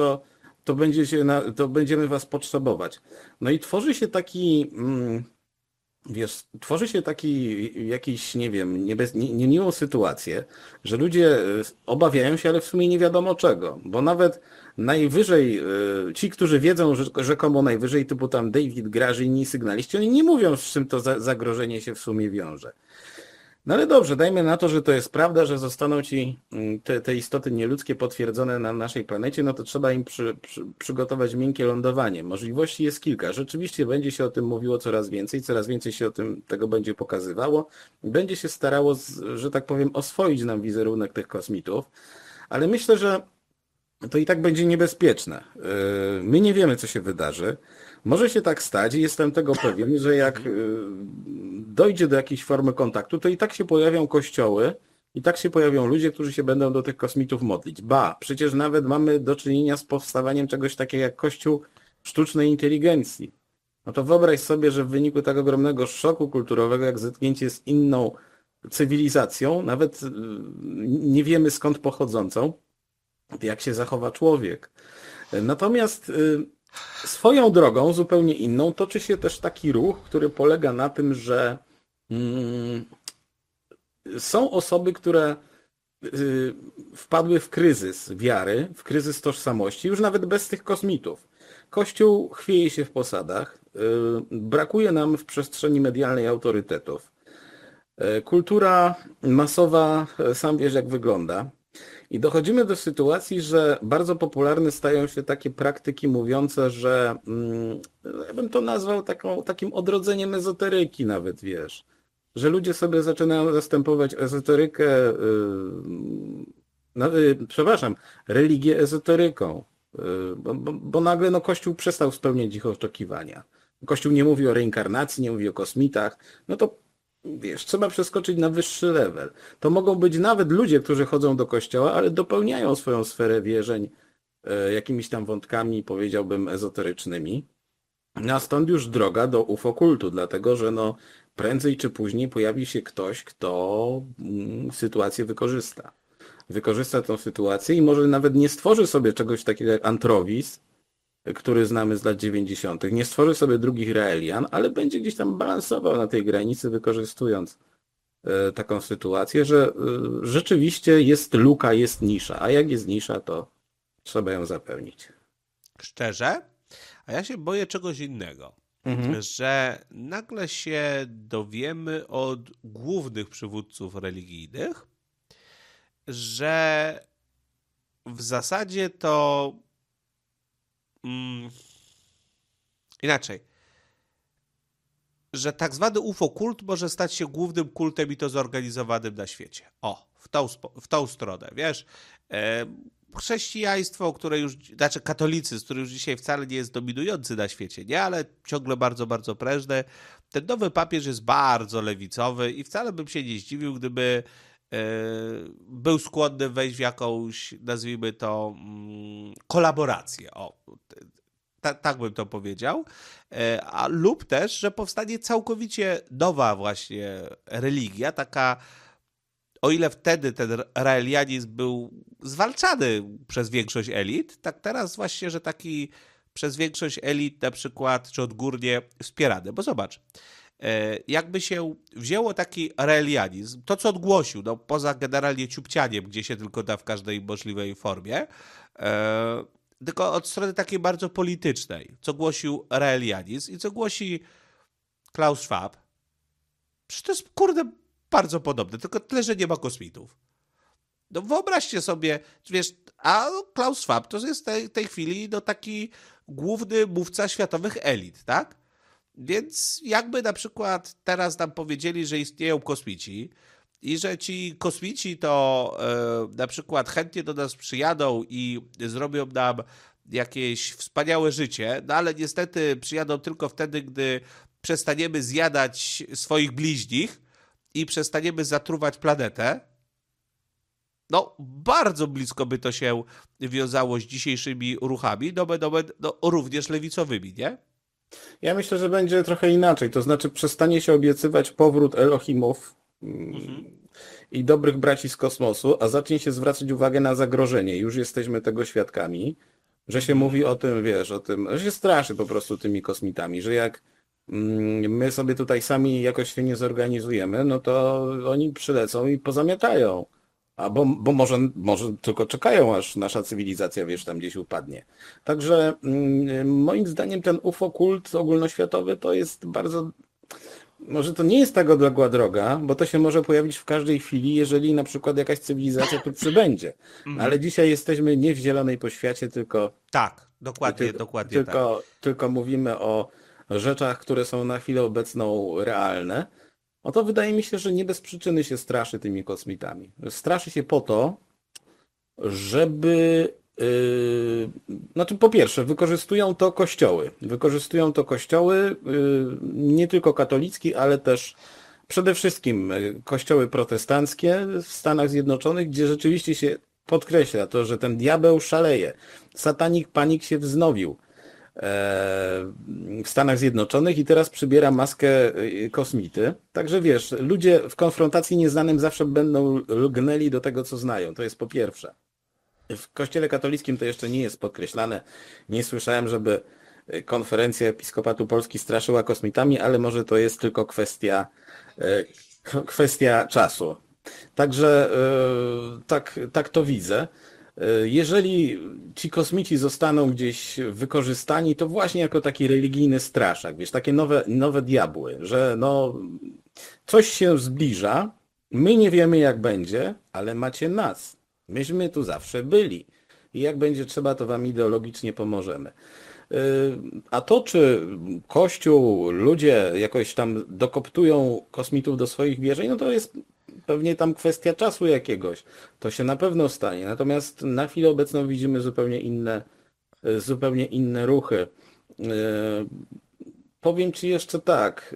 to będziemy was potrzebować. No i tworzy się taki, wiesz, tworzy się taki jakiś, nie wiem, niemiłą sytuację, że ludzie obawiają się, ale w sumie nie wiadomo czego, bo nawet najwyżej, ci, którzy wiedzą, że rzekomo najwyżej, typu tam David Graży i inni sygnaliści, oni nie mówią, z czym to zagrożenie się w sumie wiąże. No ale dobrze, dajmy na to, że to jest prawda, że zostaną te istoty nieludzkie potwierdzone na naszej planecie, no to trzeba im przygotować miękkie lądowanie. Możliwości jest kilka. Rzeczywiście będzie się o tym mówiło coraz więcej się tego będzie pokazywało. Będzie się starało, że tak powiem, oswoić nam wizerunek tych kosmitów, ale myślę, że to i tak będzie niebezpieczne. My nie wiemy, co się wydarzy. Może się tak stać i jestem tego pewien, że jak dojdzie do jakiejś formy kontaktu, to i tak się pojawią kościoły, i tak się pojawią ludzie, którzy się będą do tych kosmitów modlić. Ba, przecież nawet mamy do czynienia z powstawaniem czegoś takiego jak Kościół sztucznej inteligencji. No to wyobraź sobie, że w wyniku tak ogromnego szoku kulturowego, jak zetknięcie z inną cywilizacją, nawet nie wiemy skąd pochodzącą, jak się zachowa człowiek. Natomiast swoją drogą, zupełnie inną, toczy się też taki ruch, który polega na tym, że są osoby, które wpadły w kryzys wiary, w kryzys tożsamości, już nawet bez tych kosmitów. Kościół chwieje się w posadach, brakuje nam w przestrzeni medialnej autorytetów. Kultura masowa, sam wiesz jak wygląda. I dochodzimy do sytuacji, że bardzo popularne stają się takie praktyki mówiące, że ja bym to nazwał takim odrodzeniem ezoteryki nawet, wiesz. Że ludzie sobie zaczynają zastępować ezoterykę, religię ezoteryką. Bo nagle no, Kościół przestał spełniać ich oczekiwania. Kościół nie mówi o reinkarnacji, nie mówi o kosmitach. No to wiesz, trzeba przeskoczyć na wyższy level. To mogą być nawet ludzie, którzy chodzą do kościoła, ale dopełniają swoją sferę wierzeń jakimiś tam wątkami, powiedziałbym, ezoterycznymi. A stąd już droga do ufokultu, dlatego że no, prędzej czy później pojawi się ktoś, kto sytuację wykorzysta. Wykorzysta tę sytuację i może nawet nie stworzy sobie czegoś takiego jak Antrowis, który znamy z lat 90. Nie stworzy sobie drugich Raelian, ale będzie gdzieś tam balansował na tej granicy, wykorzystując taką sytuację, że rzeczywiście jest luka, jest nisza, a jak jest nisza, to trzeba ją zapełnić. Szczerze? A ja się boję czegoś innego. Że nagle się dowiemy od głównych przywódców religijnych, że w zasadzie to inaczej, że tak zwany UFO-kult może stać się głównym kultem i to zorganizowanym na świecie. O, w tą stronę, wiesz. Chrześcijaństwo, które już, znaczy katolicyzm, który już dzisiaj wcale nie jest dominujący na świecie, nie, ale ciągle bardzo, bardzo prężny. Ten nowy papież jest bardzo lewicowy i wcale bym się nie zdziwił, gdyby był skłonny wejść w jakąś, nazwijmy to, kolaborację. O, tak bym to powiedział. Lub też, że powstanie całkowicie nowa właśnie religia, taka, o ile wtedy ten raelianizm był zwalczany przez większość elit, tak teraz właśnie, że taki przez większość elit na przykład, czy odgórnie wspierany. Bo zobacz, jakby się wzięło taki reelianizm, to co odgłosił, no poza generalnie ciupcianiem, gdzie się tylko da w każdej możliwej formie, tylko od strony takiej bardzo politycznej, co głosił reelianizm i co głosi Klaus Schwab. Przecież to jest, kurde, bardzo podobne, tylko tyle, że nie ma kosmitów. No wyobraźcie sobie, wiesz, a Klaus Schwab to jest w tej chwili no, taki główny mówca światowych elit, tak? Więc jakby na przykład teraz nam powiedzieli, że istnieją kosmici i że ci kosmici to na przykład chętnie do nas przyjadą i zrobią nam jakieś wspaniałe życie, no ale niestety przyjadą tylko wtedy, gdy przestaniemy zjadać swoich bliźnich i przestaniemy zatruwać planetę. No, bardzo blisko by to się wiązało z dzisiejszymi ruchami, no, również lewicowymi, nie? Ja myślę, że będzie trochę inaczej. To znaczy przestanie się obiecywać powrót Elohimów i dobrych braci z kosmosu, a zacznie się zwracać uwagę na zagrożenie. Już jesteśmy tego świadkami, że się mówi o tym, wiesz, o tym, że się straszy po prostu tymi kosmitami, że jak my sobie tutaj sami jakoś się nie zorganizujemy, no to oni przylecą i pozamiatają. Bo może tylko czekają, aż nasza cywilizacja, wiesz, tam gdzieś upadnie. Także moim zdaniem ten UFO kult ogólnoświatowy to jest bardzo... Może to nie jest tak odległa droga, bo to się może pojawić w każdej chwili, jeżeli na przykład jakaś cywilizacja tu przybędzie. Ale dzisiaj jesteśmy nie w zielonej poświacie, tylko... Tak, dokładnie tak. Tylko mówimy o rzeczach, które są na chwilę obecną realne. No to wydaje mi się, że nie bez przyczyny się straszy tymi kosmitami. Straszy się po to, żeby... Znaczy po pierwsze, wykorzystują to kościoły. Wykorzystują to kościoły nie tylko katolickie, ale też przede wszystkim kościoły protestanckie w Stanach Zjednoczonych, gdzie rzeczywiście się podkreśla to, że ten diabeł szaleje. Satanik panik się wznowił w Stanach Zjednoczonych i teraz przybiera maskę kosmity. Także wiesz, ludzie w konfrontacji nieznanym zawsze będą lgnęli do tego, co znają. To jest po pierwsze. W Kościele katolickim to jeszcze nie jest podkreślane. Nie słyszałem, żeby konferencja Episkopatu Polski straszyła kosmitami, ale może to jest tylko kwestia czasu. Także tak to widzę. Jeżeli ci kosmici zostaną gdzieś wykorzystani, to właśnie jako taki religijny straszak, wiesz, takie nowe diabły, że no coś się zbliża, my nie wiemy jak będzie, ale macie nas. Myśmy tu zawsze byli. I jak będzie trzeba, to wam ideologicznie pomożemy. A to, czy Kościół, ludzie jakoś tam dokoptują kosmitów do swoich wierzeń, no to jest pewnie tam kwestia czasu jakiegoś. To się na pewno stanie. Natomiast na chwilę obecną widzimy zupełnie inne ruchy. Powiem ci jeszcze tak.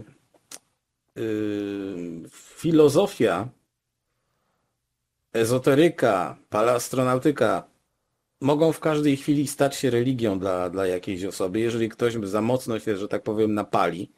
Filozofia, ezoteryka, paleastronautyka mogą w każdej chwili stać się religią dla jakiejś osoby, jeżeli ktoś za mocno się, że tak powiem, napali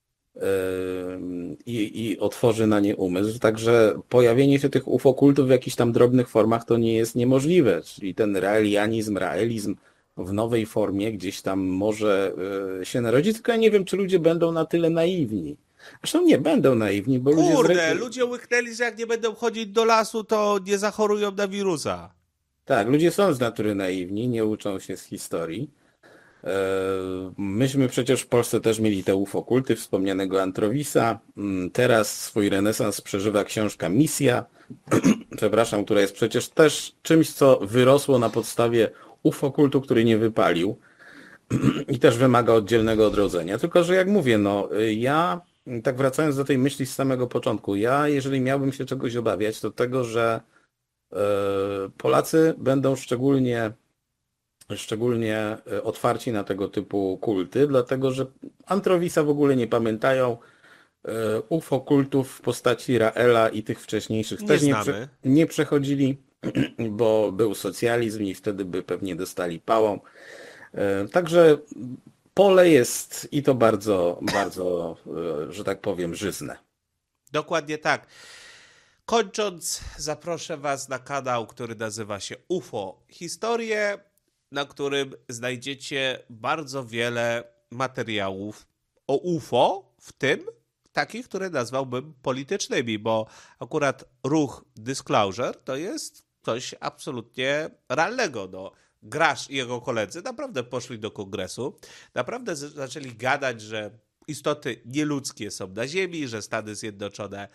i otworzy na nie umysł. Także pojawienie się tych ufokultów w jakichś tam drobnych formach to nie jest niemożliwe. Czyli ten realizm w nowej formie gdzieś tam może się narodzić, tylko ja nie wiem, czy ludzie będą na tyle naiwni. Zresztą nie będą naiwni, bo ludzie łyknęli, że jak nie będą chodzić do lasu, to nie zachorują na wirusa. Tak, ludzie są z natury naiwni, nie uczą się z historii. Myśmy przecież w Polsce też mieli te ufokulty wspomnianego Antrowisa. Teraz swój renesans przeżywa książka Misja, przepraszam, która jest przecież też czymś, co wyrosło na podstawie ufokultu, który nie wypalił i też wymaga oddzielnego odrodzenia. Tylko, że jak mówię, no ja, tak wracając do tej myśli z samego początku, jeżeli miałbym się czegoś obawiać, to tego, że Polacy będą szczególnie otwarci na tego typu kulty, dlatego że Antrowisa w ogóle nie pamiętają, UFO kultów w postaci Raela i tych wcześniejszych też nie przechodzili, bo był socjalizm i wtedy by pewnie dostali pałą. Także pole jest i to bardzo, bardzo, że tak powiem, żyzne. Dokładnie tak. Kończąc, zaproszę Was na kanał, który nazywa się UFO Historie, na którym znajdziecie bardzo wiele materiałów o UFO w tym takich, które nazwałbym politycznymi, bo akurat ruch Disclosure to jest coś absolutnie realnego. No, Grasz i jego koledzy naprawdę poszli do kongresu, naprawdę zaczęli gadać, że istoty nieludzkie są na Ziemi, że Stany Zjednoczone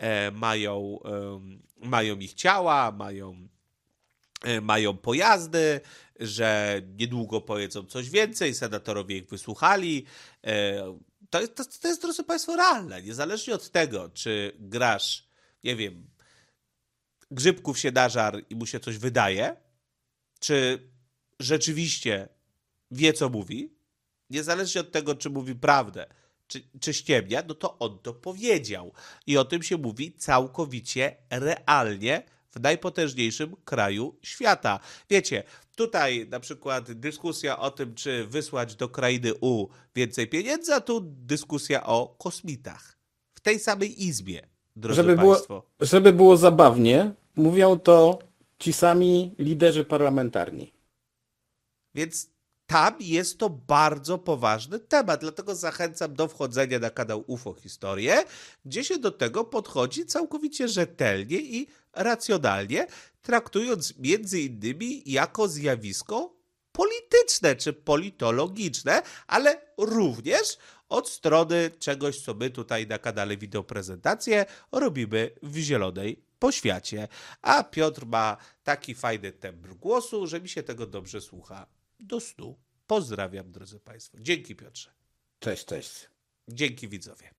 mają ich ciała, mają pojazdy, że niedługo powiedzą coś więcej, senatorowie ich wysłuchali. To jest, drodzy Państwo, realne. Niezależnie od tego, czy grasz, nie wiem, grzybków się nażar i mu się coś wydaje, czy rzeczywiście wie, co mówi, niezależnie od tego, czy mówi prawdę, czy ściemnia, no to on to powiedział. I o tym się mówi całkowicie realnie w najpotężniejszym kraju świata. Wiecie, tutaj na przykład dyskusja o tym, czy wysłać do krainy U więcej pieniędzy, a tu dyskusja o kosmitach. W tej samej izbie, drodzy Państwo. Żeby było zabawnie, mówią to ci sami liderzy parlamentarni. Więc tam jest to bardzo poważny temat, dlatego zachęcam do wchodzenia na kanał UFO Historie, gdzie się do tego podchodzi całkowicie rzetelnie i racjonalnie, traktując między innymi jako zjawisko polityczne czy politologiczne, ale również od strony czegoś, co my tutaj na kanale Wideoprezentacje robimy w Zielonej Poświacie. A Piotr ma taki fajny tembr głosu, że mi się tego dobrze słucha do snu. Pozdrawiam, drodzy Państwo. Dzięki, Piotrze. Cześć. Dzięki, widzowie.